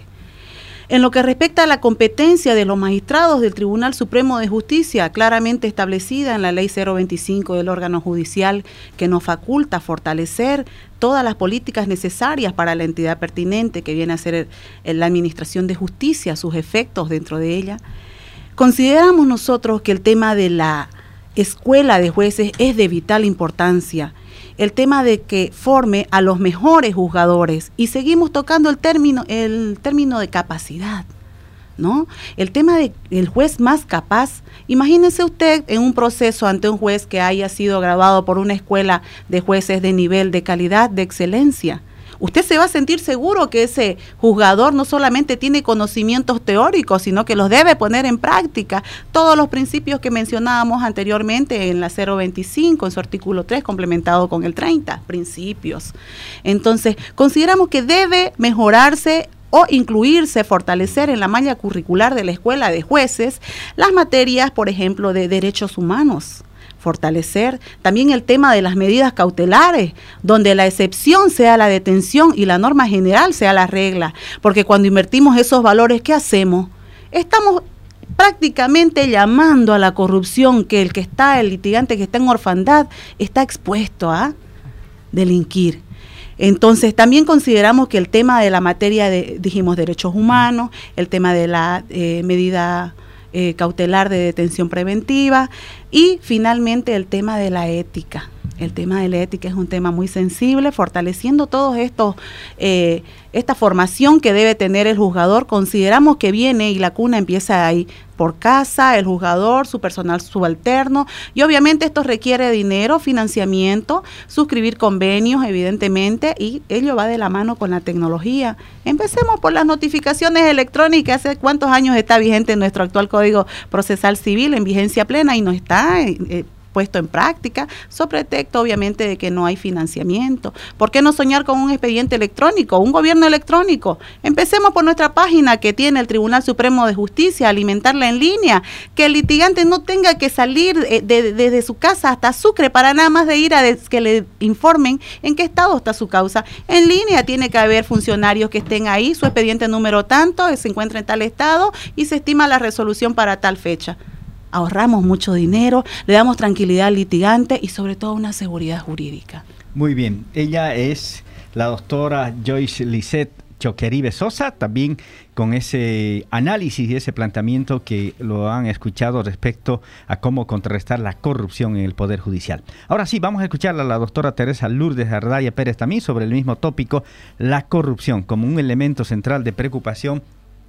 En lo que respecta a la competencia de los magistrados del Tribunal Supremo de Justicia, claramente establecida en la Ley cero veinticinco del órgano judicial, que nos faculta fortalecer todas las políticas necesarias para la entidad pertinente, que viene a ser el, la administración de justicia, sus efectos dentro de ella, consideramos nosotros que el tema de la escuela de jueces es de vital importancia. El tema de que forme a los mejores juzgadores, y seguimos tocando el término, el término de capacidad, ¿no? El tema de el juez más capaz. Imagínese usted en un proceso ante un juez que haya sido graduado por una escuela de jueces de nivel, de calidad, de excelencia. Usted se va a sentir seguro que ese juzgador no solamente tiene conocimientos teóricos, sino que los debe poner en práctica. Todos los principios que mencionábamos anteriormente en la cero veinticinco, en su artículo tres, complementado con el treinta, principios. Entonces, consideramos que debe mejorarse o incluirse, fortalecer en la malla curricular de la escuela de jueces las materias, por ejemplo, de derechos humanos. Fortalecer también el tema de las medidas cautelares, donde la excepción sea la detención y la norma general sea la regla, porque cuando invertimos esos valores, ¿qué hacemos? Estamos prácticamente llamando a la corrupción, que el que está, el litigante que está en orfandad, está expuesto a delinquir. Entonces, también consideramos que el tema de la materia de, dijimos, derechos humanos, el tema de la eh, medida Eh, cautelar de detención preventiva, y finalmente el tema de la ética. El tema de la ética es un tema muy sensible, fortaleciendo todos estos, eh, esta formación que debe tener el juzgador. Consideramos que viene y la cuna empieza ahí, por casa, el juzgador, su personal subalterno, y obviamente esto requiere dinero, financiamiento, suscribir convenios, evidentemente, y ello va de la mano con la tecnología. Empecemos por las notificaciones electrónicas. ¿Hace cuántos años está vigente nuestro actual Código Procesal Civil en vigencia plena y no está eh, puesto en práctica, sobre pretexto obviamente de que no hay financiamiento? ¿Por qué no soñar con un expediente electrónico, un gobierno electrónico? Empecemos por nuestra página que tiene el Tribunal Supremo de Justicia, alimentarla en línea, que el litigante no tenga que salir de, de, desde su casa hasta Sucre para nada más de ir a des, que le informen en qué estado está su causa. En línea tiene que haber funcionarios que estén ahí, su expediente número tanto, se encuentra en tal estado y se estima la resolución para tal fecha. Ahorramos mucho dinero, le damos tranquilidad al litigante y sobre todo una seguridad jurídica. Muy bien, ella es la doctora Joyce Lisset Choqueribe Sosa, también con ese análisis y ese planteamiento que lo han escuchado respecto a cómo contrarrestar la corrupción en el Poder Judicial. Ahora sí, vamos a escuchar a la doctora Teresa Lourdes Ardaya Pérez también sobre el mismo tópico, la corrupción como un elemento central de preocupación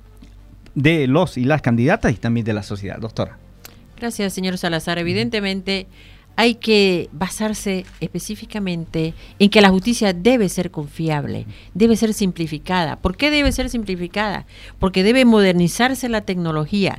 de los y las candidatas y también de la sociedad. Doctora. Gracias, señor Salazar. Evidentemente hay que basarse específicamente en que la justicia debe ser confiable, debe ser simplificada. ¿Por qué debe ser simplificada? Porque debe modernizarse la tecnología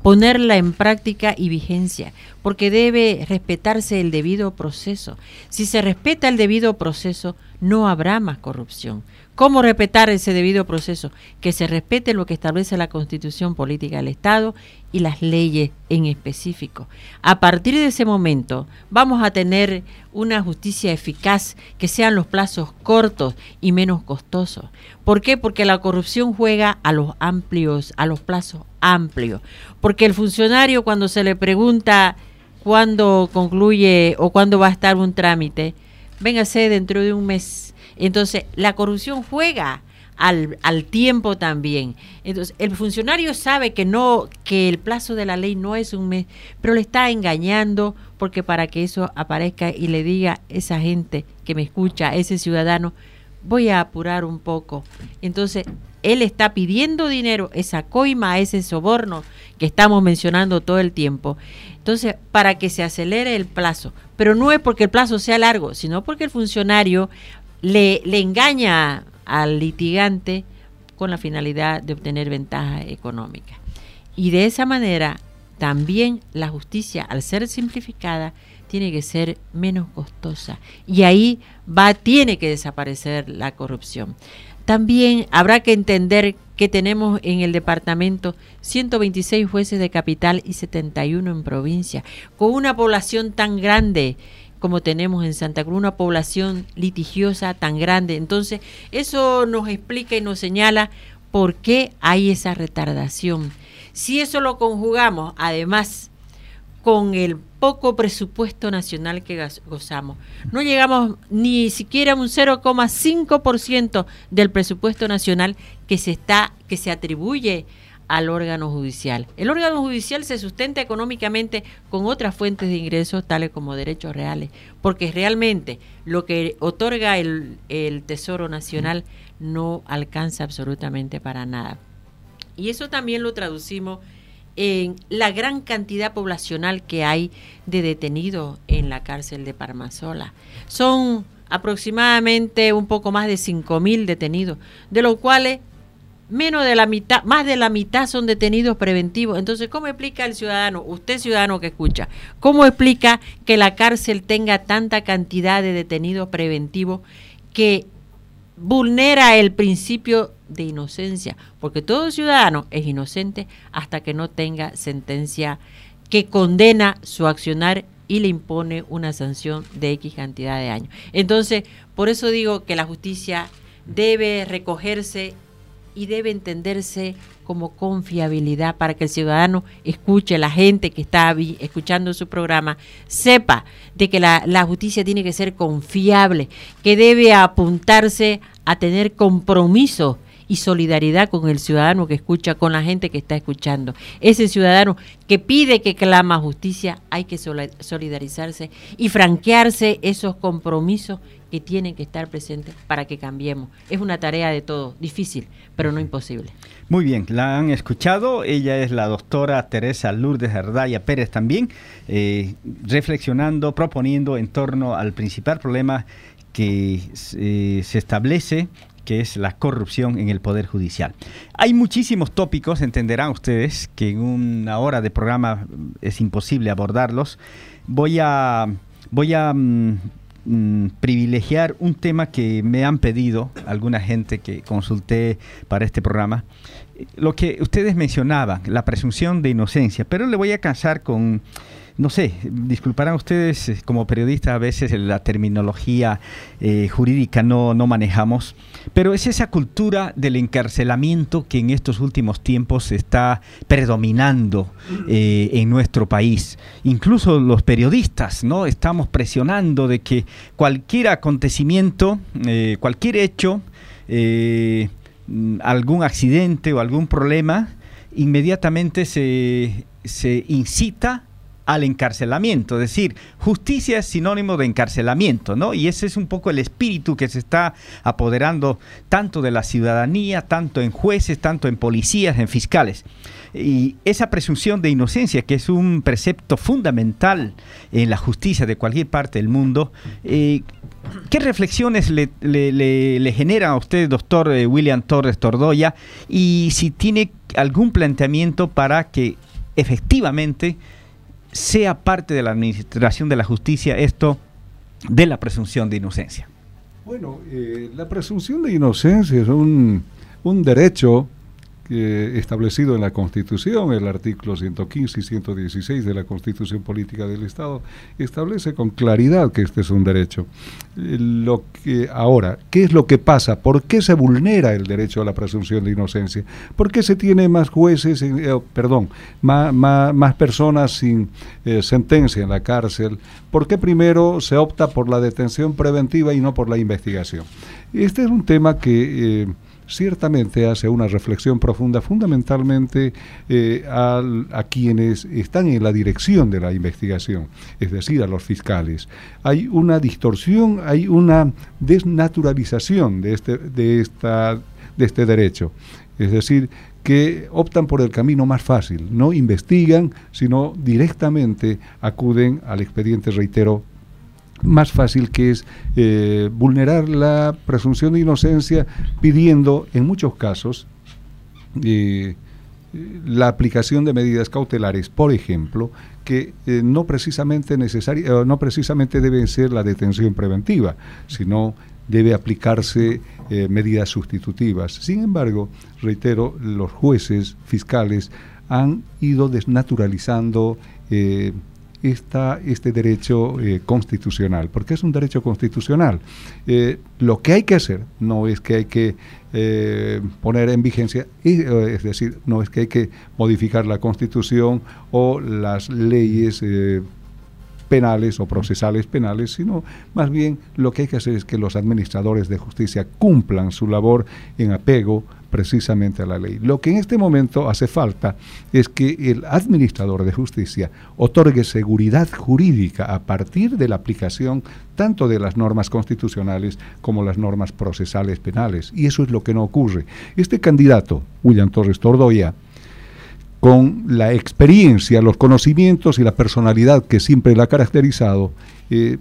ponerla en práctica y vigencia, porque debe respetarse el debido proceso. Si se respeta el debido proceso, no habrá más corrupción. ¿Cómo respetar ese debido proceso? Que se respete lo que establece la Constitución Política del Estado y las leyes en específico. A partir de ese momento vamos a tener una justicia eficaz, que sean los plazos cortos y menos costosos. ¿Por qué? Porque la corrupción juega a los amplios, a los plazos amplios. Porque el funcionario, cuando se le pregunta cuándo concluye o cuándo va a estar un trámite, véngase dentro de un mes. Entonces, la corrupción juega al, al tiempo también. Entonces, el funcionario sabe que no, que el plazo de la ley no es un mes, pero le está engañando, porque para que eso aparezca y le diga a esa gente que me escucha, a ese ciudadano, voy a apurar un poco. Entonces, él está pidiendo dinero, esa coima, ese soborno que estamos mencionando todo el tiempo. Entonces, para que se acelere el plazo, pero no es porque el plazo sea largo, sino porque el funcionario Le, le engaña al litigante con la finalidad de obtener ventaja económica. Y de esa manera, también la justicia, al ser simplificada, tiene que ser menos costosa. Y ahí va, tiene que desaparecer la corrupción. También habrá que entender que tenemos en el departamento ciento veintiséis jueces de capital y setenta y uno en provincia, con una población tan grande como tenemos en Santa Cruz, una población litigiosa tan grande. Entonces, eso nos explica y nos señala por qué hay esa retardación. Si eso lo conjugamos, además, con el poco presupuesto nacional que gozamos, no llegamos ni siquiera a un cero coma cinco por ciento del presupuesto nacional que se está, que se atribuye al órgano judicial. El órgano judicial se sustenta económicamente con otras fuentes de ingresos, tales como derechos reales, porque realmente lo que otorga el, el Tesoro Nacional no alcanza absolutamente para nada. Y eso también lo traducimos en la gran cantidad poblacional que hay de detenidos en la cárcel de Palmasola. Son aproximadamente un poco más de cinco mil detenidos, de los cuales menos de la mitad, más de la mitad son detenidos preventivos. Entonces, ¿cómo explica el ciudadano, usted ciudadano que escucha, cómo explica que la cárcel tenga tanta cantidad de detenidos preventivos que vulnera el principio de inocencia? Porque todo ciudadano es inocente hasta que no tenga sentencia que condena su accionar y le impone una sanción de X cantidad de años. Entonces, por eso digo que la justicia debe recogerse y debe entenderse como confiabilidad, para que el ciudadano escuche, la gente que está escuchando su programa, sepa de que la, la justicia tiene que ser confiable, que debe apuntarse a tener compromiso y solidaridad con el ciudadano que escucha, con la gente que está escuchando. Ese ciudadano que pide, que clama justicia, hay que solidarizarse y franquearse esos compromisos que tienen que estar presentes para que cambiemos. Es una tarea de todos, difícil, pero no imposible. Muy bien, la han escuchado. Ella es la doctora Teresa Lourdes Ardaya Pérez también, eh, reflexionando, proponiendo en torno al principal problema que eh, se establece, que es la corrupción en el Poder Judicial. Hay muchísimos tópicos, entenderán ustedes que en una hora de programa es imposible abordarlos. Voy a, voy a mm, mm, privilegiar un tema que me han pedido alguna gente que consulté para este programa. Lo que ustedes mencionaban, la presunción de inocencia, pero le voy a casar con... No sé, disculparán ustedes, como periodistas a veces la terminología eh, jurídica no, no manejamos, pero es esa cultura del encarcelamiento que en estos últimos tiempos está predominando eh, en nuestro país. Incluso los periodistas, ¿no? Estamos presionando de que cualquier acontecimiento, eh, cualquier hecho, eh, algún accidente o algún problema, inmediatamente se, se incita al encarcelamiento, es decir, justicia es sinónimo de encarcelamiento, ¿no? Y ese es un poco el espíritu que se está apoderando tanto de la ciudadanía, tanto en jueces, tanto en policías, en fiscales. Y esa presunción de inocencia, que es un precepto fundamental en la justicia de cualquier parte del mundo, eh, ¿qué reflexiones le, le, le, le generan a usted, doctor eh, William Torres Tordoya? Y si tiene algún planteamiento para que efectivamente sea parte de la administración de la justicia esto de la presunción de inocencia? Bueno, eh, la presunción de inocencia es un, un derecho que, establecido en la Constitución, el artículo ciento quince y ciento dieciséis de la Constitución Política del Estado, establece con claridad que este es un derecho. Eh, lo que, ahora, ¿qué es lo que pasa? ¿Por qué se vulnera el derecho a la presunción de inocencia? ¿Por qué se tiene más jueces, eh, perdón, más, más, más personas sin eh, sentencia en la cárcel? ¿Por qué primero se opta por la detención preventiva y no por la investigación? Este es un tema que eh, ciertamente hace una reflexión profunda, fundamentalmente eh, a, a quienes están en la dirección de la investigación, es decir, a los fiscales. Hay una distorsión, hay una desnaturalización de este, de esta, de este derecho, es decir, que optan por el camino más fácil, no investigan, sino directamente acuden al expediente, reitero, más fácil, que es eh, vulnerar la presunción de inocencia, pidiendo en muchos casos eh, la aplicación de medidas cautelares, por ejemplo, que eh, no precisamente necesaria, eh, no precisamente deben ser la detención preventiva, sino debe aplicarse eh, medidas sustitutivas. Sin embargo, reitero, los jueces, fiscales han ido desnaturalizando eh, Esta, este derecho eh, constitucional, porque es un derecho constitucional. Eh, lo que hay que hacer no es que hay que eh, poner en vigencia, eh, es decir, no es que hay que modificar la Constitución o las leyes eh, penales o procesales penales, sino más bien lo que hay que hacer es que los administradores de justicia cumplan su labor en apego precisamente a la ley. Lo que en este momento hace falta es que el administrador de justicia otorgue seguridad jurídica a partir de la aplicación tanto de las normas constitucionales como las normas procesales penales, y eso es lo que no ocurre. Este candidato, William Torres Tordoya, con la experiencia, los conocimientos y la personalidad que siempre la ha caracterizado, eh,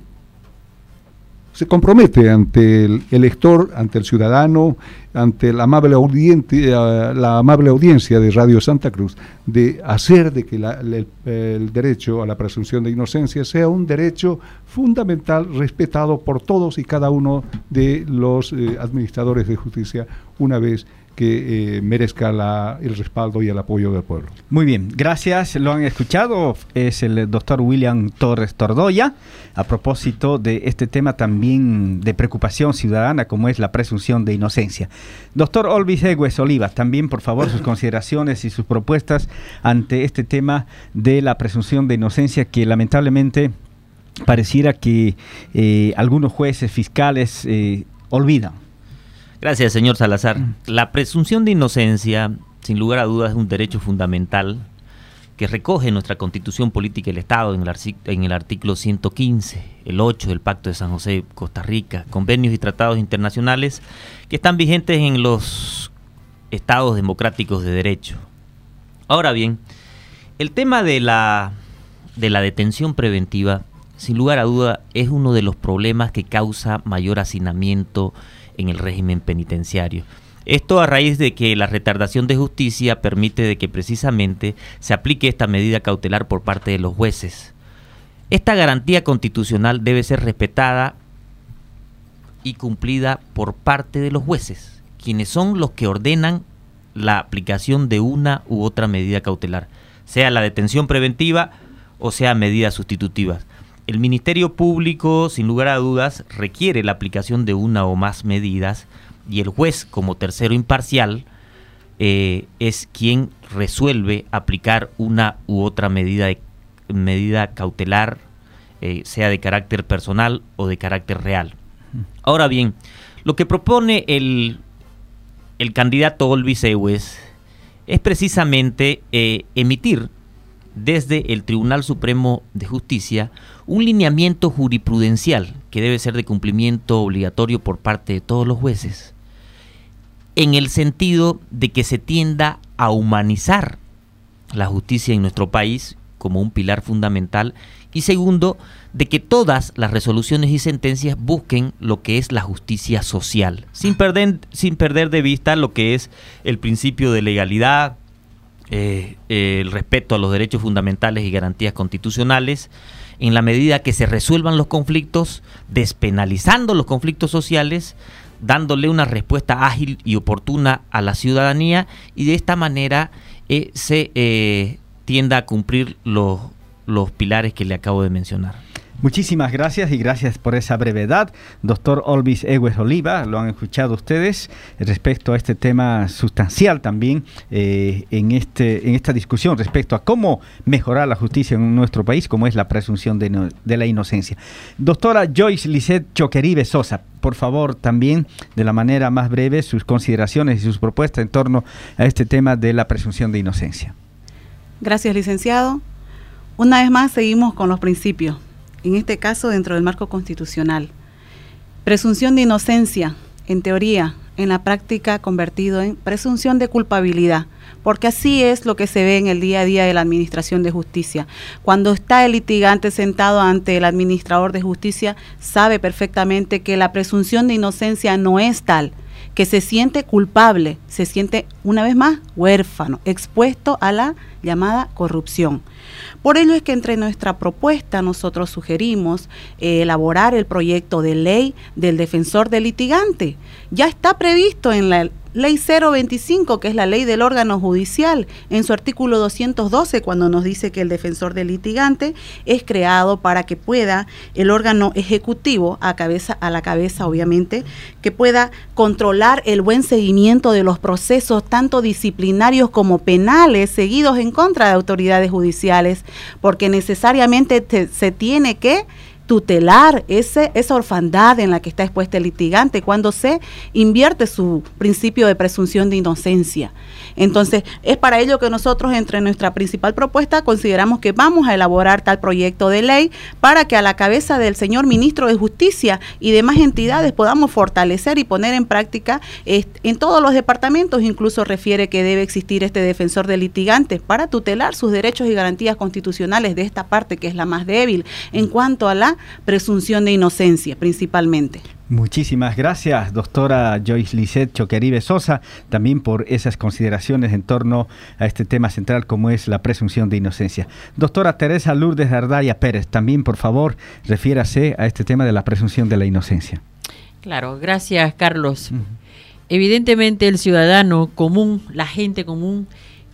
se compromete ante el elector, ante el ciudadano, ante la amable, audiencia, la amable audiencia de Radio Santa Cruz, de hacer de que la, el, el derecho a la presunción de inocencia sea un derecho fundamental, respetado por todos y cada uno de los eh, administradores de justicia, una vez que eh, merezca la, el respaldo y el apoyo del pueblo. Muy bien, gracias. Lo han escuchado, es el doctor William Torres Tordoya, a propósito de este tema también de preocupación ciudadana como es la presunción de inocencia. Doctor Olvis Egues Olivas, también por favor sus consideraciones y sus propuestas ante este tema de la presunción de inocencia, que lamentablemente pareciera que eh, algunos jueces, fiscales eh, olvidan. Gracias, señor Salazar. La presunción de inocencia, sin lugar a dudas, es un derecho fundamental que recoge nuestra Constitución Política del Estado en el, en el artículo ciento quince, el ocho del Pacto de San José, Costa Rica, convenios y tratados internacionales que están vigentes en los estados democráticos de derecho. Ahora bien, el tema de la, de la detención preventiva, sin lugar a duda, es uno de los problemas que causa mayor hacinamiento en el régimen penitenciario. Esto a raíz de que la retardación de justicia permite de que precisamente se aplique esta medida cautelar por parte de los jueces. Esta garantía constitucional debe ser respetada y cumplida por parte de los jueces, quienes son los que ordenan la aplicación de una u otra medida cautelar, sea la detención preventiva o sea medidas sustitutivas. El Ministerio Público, sin lugar a dudas, requiere la aplicación de una o más medidas, y el juez, como tercero imparcial, eh, es quien resuelve aplicar una u otra medida, de, medida cautelar, eh, sea de carácter personal o de carácter real. Ahora bien, lo que propone el, el candidato Olvis Egues es precisamente eh, emitir desde el Tribunal Supremo de Justicia un lineamiento jurisprudencial que debe ser de cumplimiento obligatorio por parte de todos los jueces, en el sentido de que se tienda a humanizar la justicia en nuestro país como un pilar fundamental, y segundo, de que todas las resoluciones y sentencias busquen lo que es la justicia social, sin perder, sin perder de vista lo que es el principio de legalidad, eh, eh, el respeto a los derechos fundamentales y garantías constitucionales, en la medida que se resuelvan los conflictos, despenalizando los conflictos sociales, dándole una respuesta ágil y oportuna a la ciudadanía, y de esta manera eh, se eh, tienda a cumplir los, los pilares que le acabo de mencionar. Muchísimas gracias y gracias por esa brevedad. Doctor Olvis Egues Oliva, lo han escuchado ustedes respecto a este tema sustancial también eh, en, este, en esta discusión respecto a cómo mejorar la justicia en nuestro país, como es la presunción de, no, de la inocencia. Doctora Joyce Lisset Choqueribe Sosa, por favor, también de la manera más breve, sus consideraciones y sus propuestas en torno a este tema de la presunción de inocencia. Gracias, licenciado. Una vez más seguimos con los principios. En este caso dentro del marco constitucional. Presunción de inocencia, en teoría, en la práctica convertido en presunción de culpabilidad, porque así es lo que se ve en el día a día de la administración de justicia. Cuando está el litigante sentado ante el administrador de justicia, sabe perfectamente que la presunción de inocencia no es tal, que se siente culpable, se siente una vez más huérfano, expuesto a la llamada corrupción. Por ello es que entre nuestra propuesta nosotros sugerimos eh, elaborar el proyecto de ley del defensor del litigante. Ya está previsto en la Ley cero veinticinco, que es la ley del órgano judicial, en su artículo doscientos doce, cuando nos dice que el defensor del litigante es creado para que pueda el órgano ejecutivo, a cabeza a la cabeza obviamente, que pueda controlar el buen seguimiento de los procesos tanto disciplinarios como penales seguidos en contra de autoridades judiciales, porque necesariamente te, se tiene que tutelar ese, esa orfandad en la que está expuesta el litigante cuando se invierte su principio de presunción de inocencia. Entonces, es para ello que nosotros, entre nuestra principal propuesta, consideramos que vamos a elaborar tal proyecto de ley para que a la cabeza del señor ministro de Justicia y demás entidades podamos fortalecer y poner en práctica eh, en todos los departamentos. Incluso refiere que debe existir este defensor del litigante para tutelar sus derechos y garantías constitucionales de esta parte que es la más débil en cuanto a la presunción de inocencia principalmente. Muchísimas gracias, doctora Joyce Lisset Choqueribe Sosa, también por esas consideraciones en torno a este tema central como es la presunción de inocencia. Doctora Teresa Lourdes Ardaya Pérez, también por favor refiérase a este tema de la presunción de la inocencia. Claro, gracias Carlos. Uh-huh. Evidentemente el ciudadano común, la gente común,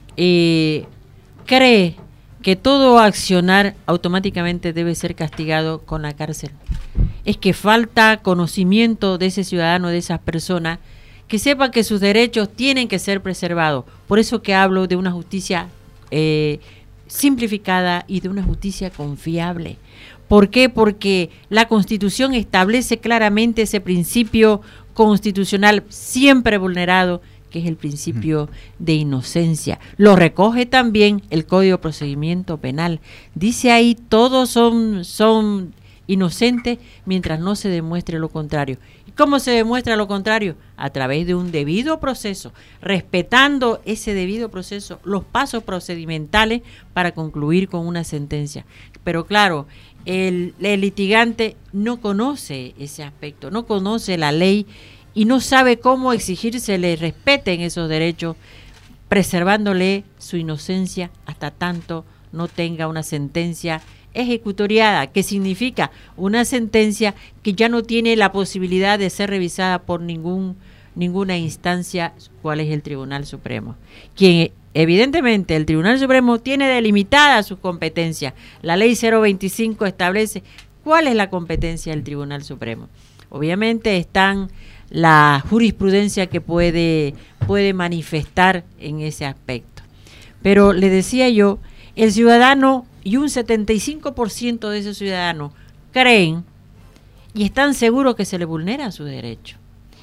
eh, cree que todo accionar automáticamente debe ser castigado con la cárcel. Es que falta conocimiento de ese ciudadano, de esas personas, que sepa que sus derechos tienen que ser preservados. Por eso que hablo de una justicia eh, simplificada y de una justicia confiable. ¿Por qué? Porque la Constitución establece claramente ese principio constitucional siempre vulnerado, que es el principio de inocencia. Lo recoge también el Código de Procedimiento Penal. Dice ahí, todos son, son inocentes mientras no se demuestre lo contrario. ¿Y cómo se demuestra lo contrario? A través de un debido proceso, respetando ese debido proceso, los pasos procedimentales para concluir con una sentencia. Pero claro, el, el litigante no conoce ese aspecto, no conoce la ley y no sabe cómo exigirse le respeten esos derechos, preservándole su inocencia hasta tanto no tenga una sentencia ejecutoriada, que significa una sentencia que ya no tiene la posibilidad de ser revisada por ningún ninguna instancia, cuál es el Tribunal Supremo, quien evidentemente el Tribunal Supremo tiene delimitada sus competencias. La ley cero veinticinco establece cuál es la competencia del Tribunal Supremo. Obviamente están la jurisprudencia que puede, puede manifestar en ese aspecto. Pero le decía yo, el ciudadano y un setenta y cinco por ciento de esos ciudadanos creen y están seguros que se le vulneran sus derechos.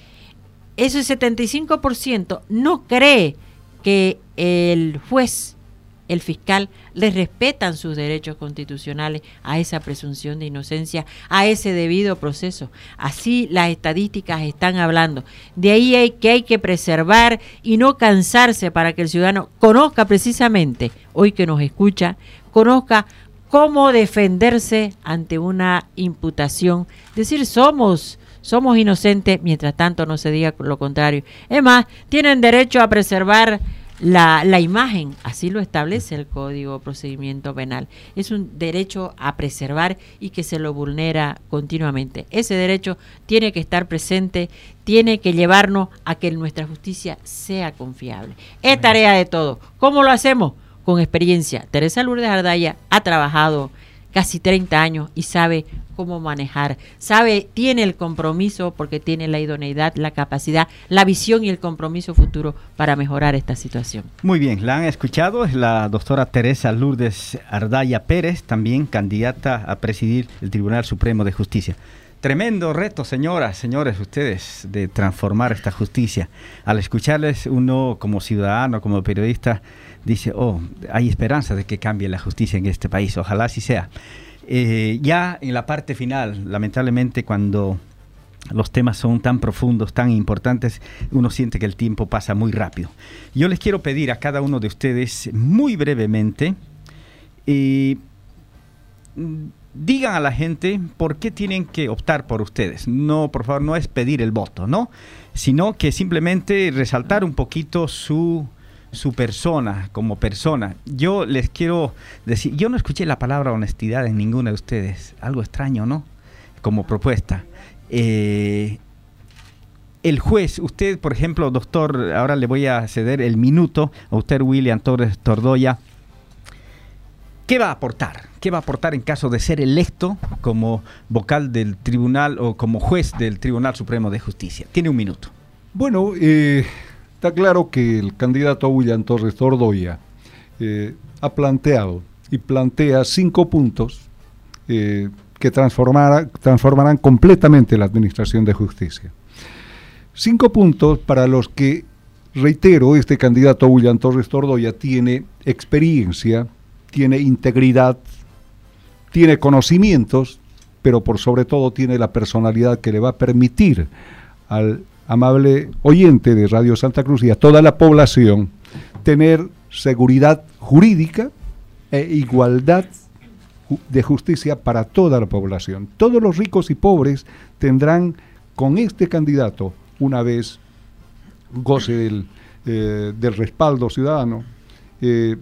Ese setenta y cinco por ciento no cree que el juez, el fiscal, les respetan sus derechos constitucionales a esa presunción de inocencia, a ese debido proceso. Así las estadísticas están hablando. De ahí hay que hay que preservar y no cansarse para que el ciudadano conozca precisamente, hoy que nos escucha, conozca cómo defenderse ante una imputación. Decir, somos, somos inocentes, mientras tanto no se diga lo contrario. Es más, tienen derecho a preservar la, la imagen, así lo establece el Código de Procedimiento Penal. Es un derecho a preservar y que se lo vulnera continuamente. Ese derecho tiene que estar presente, tiene que llevarnos a que nuestra justicia sea confiable. Es tarea de todos. ¿Cómo lo hacemos? Con experiencia. Teresa Lourdes Ardaya ha trabajado casi treinta años y sabe cómo manejar, sabe, tiene el compromiso porque tiene la idoneidad, la capacidad, la visión y el compromiso futuro para mejorar esta situación. Muy bien, la han escuchado, es la doctora Teresa Lourdes Ardaya Pérez, también candidata a presidir el Tribunal Supremo de Justicia. Tremendo reto, señoras, señores, ustedes, de transformar esta justicia. Al escucharles, uno como ciudadano, como periodista, dice, oh, hay esperanza de que cambie la justicia en este país, ojalá así sea. Eh, ya en la parte final, lamentablemente, cuando los temas son tan profundos, tan importantes, uno siente que el tiempo pasa muy rápido. Yo les quiero pedir a cada uno de ustedes, muy brevemente, eh, digan a la gente por qué tienen que optar por ustedes. No, por favor, no es pedir el voto, ¿no? Sino que simplemente resaltar un poquito su, su persona, como persona. Yo les quiero decir, yo no escuché la palabra honestidad en ninguna de ustedes. Algo extraño, ¿no? Como propuesta. Eh, el juez, usted, por ejemplo, doctor, ahora le voy a ceder el minuto a usted, William Torres Tordoya. ¿Qué va a aportar? ¿Qué va a aportar en caso de ser electo como vocal del tribunal o como juez del Tribunal Supremo de Justicia? Tiene un minuto. Bueno, eh, está claro que el candidato William Torres Tordoya eh, ha planteado y plantea cinco puntos eh, que transformará, transformarán completamente la administración de justicia. Cinco puntos para los que, reitero, este candidato William Torres Tordoya tiene experiencia, tiene integridad, tiene conocimientos, pero por sobre todo tiene la personalidad que le va a permitir al amable oyente de Radio Santa Cruz y a toda la población tener seguridad jurídica e igualdad de justicia para toda la población. Todos los ricos y pobres tendrán con este candidato, una vez goce del, eh, del respaldo ciudadano, eh,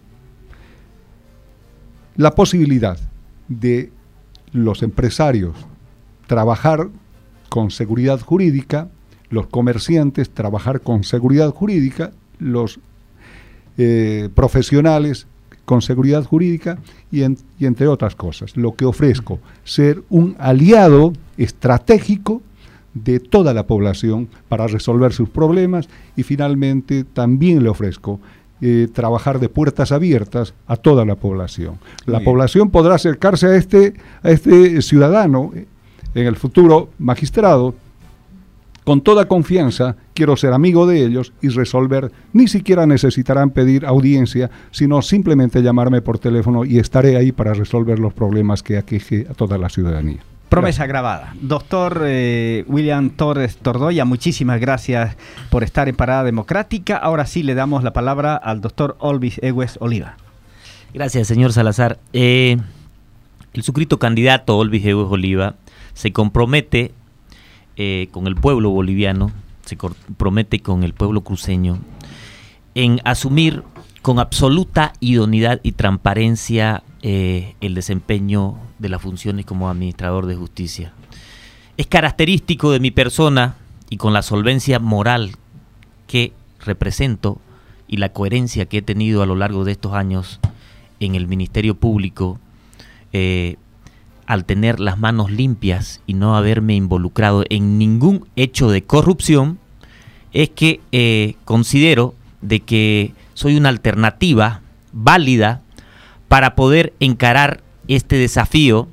la posibilidad de los empresarios trabajar con seguridad jurídica, los comerciantes trabajar con seguridad jurídica, los eh, profesionales con seguridad jurídica y, en, y entre otras cosas. Lo que ofrezco, ser un aliado estratégico de toda la población para resolver sus problemas y finalmente también le ofrezco Eh, trabajar de puertas abiertas a toda la población. La Bien. población podrá acercarse a este, a este ciudadano, eh, en el futuro magistrado, con toda confianza. Quiero ser amigo de ellos y resolver, ni siquiera necesitarán pedir audiencia, sino simplemente llamarme por teléfono y estaré ahí para resolver los problemas que aqueje a toda la ciudadanía. Promesa grabada. Doctor eh, William Torres Tordoya, muchísimas gracias por estar en Parada Democrática. Ahora sí le damos la palabra al doctor Olvis Egues Oliva. Gracias, señor Salazar. Eh, el suscrito candidato Olvis Egues Oliva se compromete eh, con el pueblo boliviano, se compromete con el pueblo cruceño en asumir con absoluta idoneidad y transparencia eh, el desempeño de las funciones como administrador de justicia. Es característico de mi persona y con la solvencia moral que represento y la coherencia que he tenido a lo largo de estos años en el Ministerio Público, eh, al tener las manos limpias y no haberme involucrado en ningún hecho de corrupción, es que eh, considero de que soy una alternativa válida para poder encarar este desafío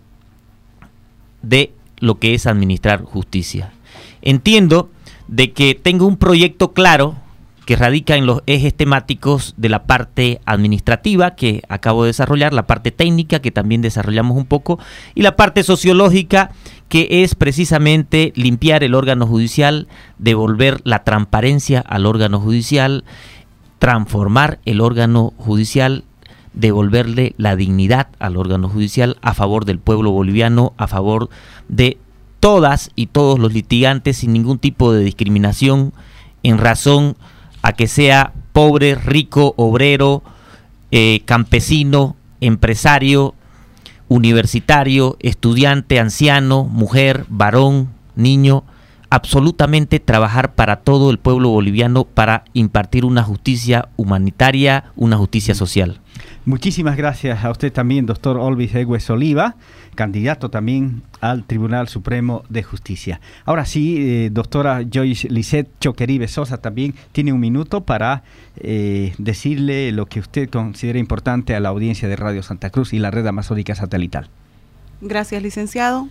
de lo que es administrar justicia. Entiendo de que tengo un proyecto claro que radica en los ejes temáticos de la parte administrativa que acabo de desarrollar, la parte técnica que también desarrollamos un poco y la parte sociológica que es precisamente limpiar el órgano judicial, devolver la transparencia al órgano judicial, transformar el órgano judicial, devolverle la dignidad al órgano judicial a favor del pueblo boliviano, a favor de todas y todos los litigantes sin ningún tipo de discriminación en razón a que sea pobre, rico, obrero, eh, campesino, empresario, universitario, estudiante, anciano, mujer, varón, niño, absolutamente trabajar para todo el pueblo boliviano para impartir una justicia humanitaria, una justicia social. Muchísimas gracias a usted también, doctor Olvis Egues Oliva, candidato también al Tribunal Supremo de Justicia. Ahora sí, eh, doctora Joyce Lisset Choqueribe Sosa también tiene un minuto para eh, decirle lo que usted considera importante a la audiencia de Radio Santa Cruz y la red amazónica satelital. Gracias, licenciado.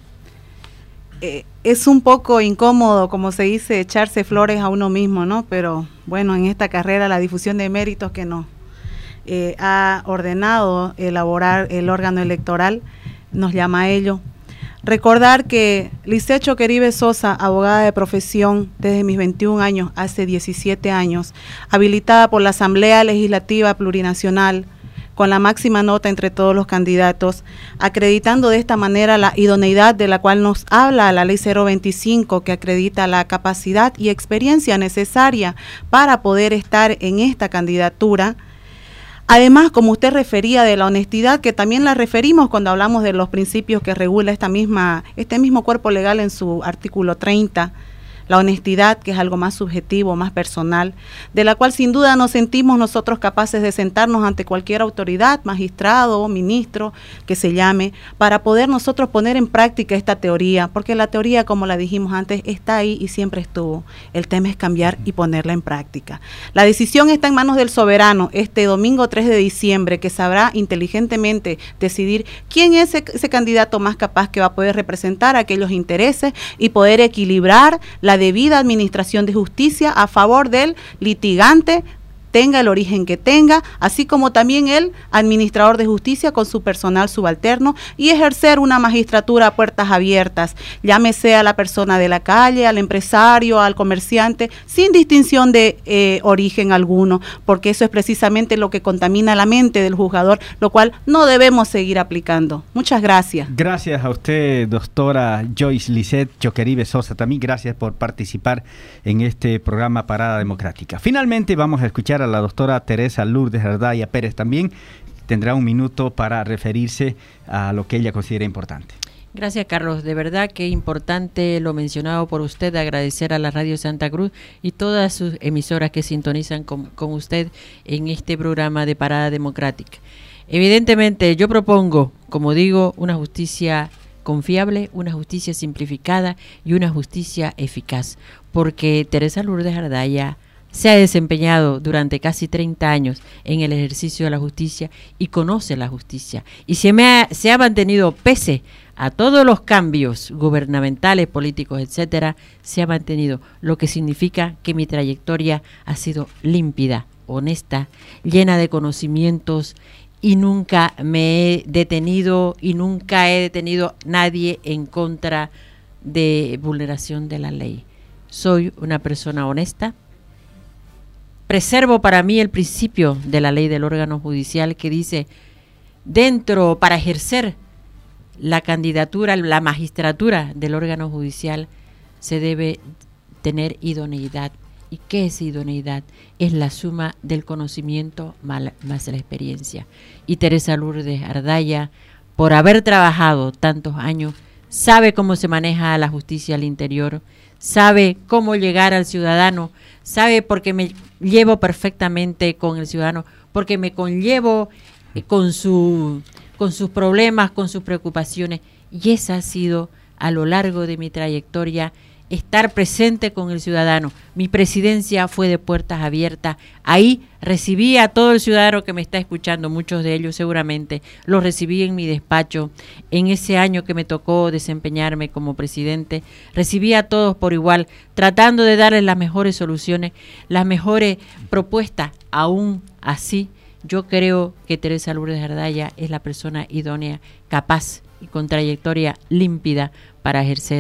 Eh, es un poco incómodo, como se dice, echarse flores a uno mismo, ¿no? Pero bueno, en esta carrera la difusión de méritos que nos eh, ha ordenado elaborar el órgano electoral nos llama a ello. Recordar que Lisset Choqueribe Sosa, abogada de profesión desde mis veintiún años, hace diecisiete años, habilitada por la Asamblea Legislativa Plurinacional, con la máxima nota entre todos los candidatos, acreditando de esta manera la idoneidad de la cual nos habla la Ley cero veinticinco, que acredita la capacidad y experiencia necesaria para poder estar en esta candidatura. Además, como usted refería de la honestidad, que también la referimos cuando hablamos de los principios que regula esta misma, este mismo cuerpo legal en su artículo treinta, la honestidad, que es algo más subjetivo, más personal, de la cual sin duda nos sentimos nosotros capaces de sentarnos ante cualquier autoridad, magistrado o ministro que se llame, para poder nosotros poner en práctica esta teoría, porque la teoría, como la dijimos antes, está ahí y siempre estuvo. El tema es cambiar y ponerla en práctica. La decisión está en manos del soberano este domingo tres de diciembre, que sabrá inteligentemente decidir quién es ese, ese candidato más capaz que va a poder representar aquellos intereses y poder equilibrar la debida administración de justicia a favor del litigante, tenga el origen que tenga, así como también el administrador de justicia con su personal subalterno, y ejercer una magistratura a puertas abiertas, llámese a la persona de la calle, al empresario, al comerciante, sin distinción de eh, origen alguno, porque eso es precisamente lo que contamina la mente del juzgador, lo cual no debemos seguir aplicando. Muchas gracias. Gracias a usted, doctora Joyce Lisset Choqueribe Sosa, también gracias por participar en este programa Parada Democrática. Finalmente vamos a escuchar a la doctora Teresa Lourdes Ardaya Pérez, también tendrá un minuto para referirse a lo que ella considera importante. Gracias, Carlos. De verdad que importante lo mencionado por usted, agradecer a la Radio Santa Cruz y todas sus emisoras que sintonizan con, con usted en este programa de Parada Democrática. Evidentemente, yo propongo, como digo, una justicia confiable, una justicia simplificada y una justicia eficaz, porque Teresa Lourdes Ardaya se ha desempeñado durante casi treinta años en el ejercicio de la justicia y conoce la justicia. Y se, me ha, se ha mantenido, pese a todos los cambios gubernamentales, políticos, etcétera, se ha mantenido, lo que significa que mi trayectoria ha sido límpida, honesta, llena de conocimientos, y nunca me he detenido y nunca he detenido nadie en contra de vulneración de la ley. Soy una persona honesta. Preservo para mí el principio de la ley del órgano judicial que dice, dentro, para ejercer la candidatura, la magistratura del órgano judicial, se debe tener idoneidad. ¿Y qué es idoneidad? Es la suma del conocimiento más la experiencia. Y Teresa Lourdes Ardaya, por haber trabajado tantos años, sabe cómo se maneja la justicia al interior, sabe cómo llegar al ciudadano, sabe porque me llevo perfectamente con el ciudadano, porque me conllevo eh, con, su, con sus problemas, con sus preocupaciones, y esa ha sido a lo largo de mi trayectoria, estar presente con el ciudadano. Mi presidencia fue de puertas abiertas, ahí recibí a todo el ciudadano que me está escuchando, muchos de ellos seguramente, los recibí en mi despacho. En ese año que me tocó desempeñarme como presidente, recibí a todos por igual, tratando de darles las mejores soluciones, las mejores propuestas. Aún así, yo creo que Teresa Lourdes Ardaya es la persona idónea, capaz y con trayectoria límpida para ejercer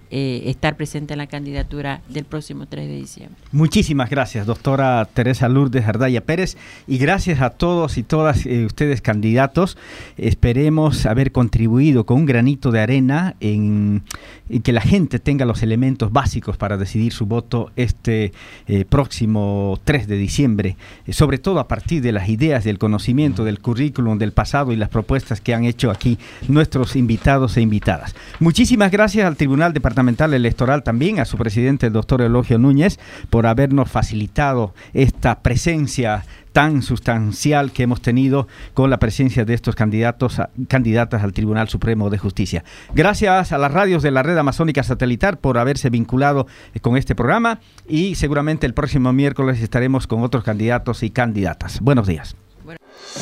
eh, estar presente en la candidatura del próximo tres de diciembre. Muchísimas gracias, doctora Teresa Lourdes Ardaya Pérez, y gracias a todos y todas eh, ustedes candidatos. Esperemos haber contribuido con un granito de arena en, en que la gente tenga los elementos básicos para decidir su voto este eh, próximo tres de diciembre, eh, sobre todo a partir de las ideas, del conocimiento, del currículum, del pasado y las propuestas que han hecho aquí nuestros invitados e invitadas. Muchísimas gracias al Tribunal Departamental Electoral también, a su presidente, el doctor Eulogio Núñez, por habernos facilitado esta presencia tan sustancial que hemos tenido con la presencia de estos candidatos, a, candidatas al Tribunal Supremo de Justicia. Gracias a las radios de la Red Amazónica Satelital por haberse vinculado con este programa, y seguramente el próximo miércoles estaremos con otros candidatos y candidatas. Buenos días. Bueno.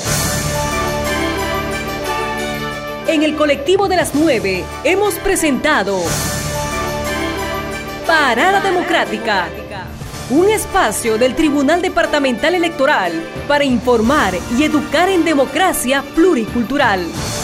En el colectivo de las nueve hemos presentado Parada Democrática, un espacio del Tribunal Departamental Electoral para informar y educar en democracia pluricultural.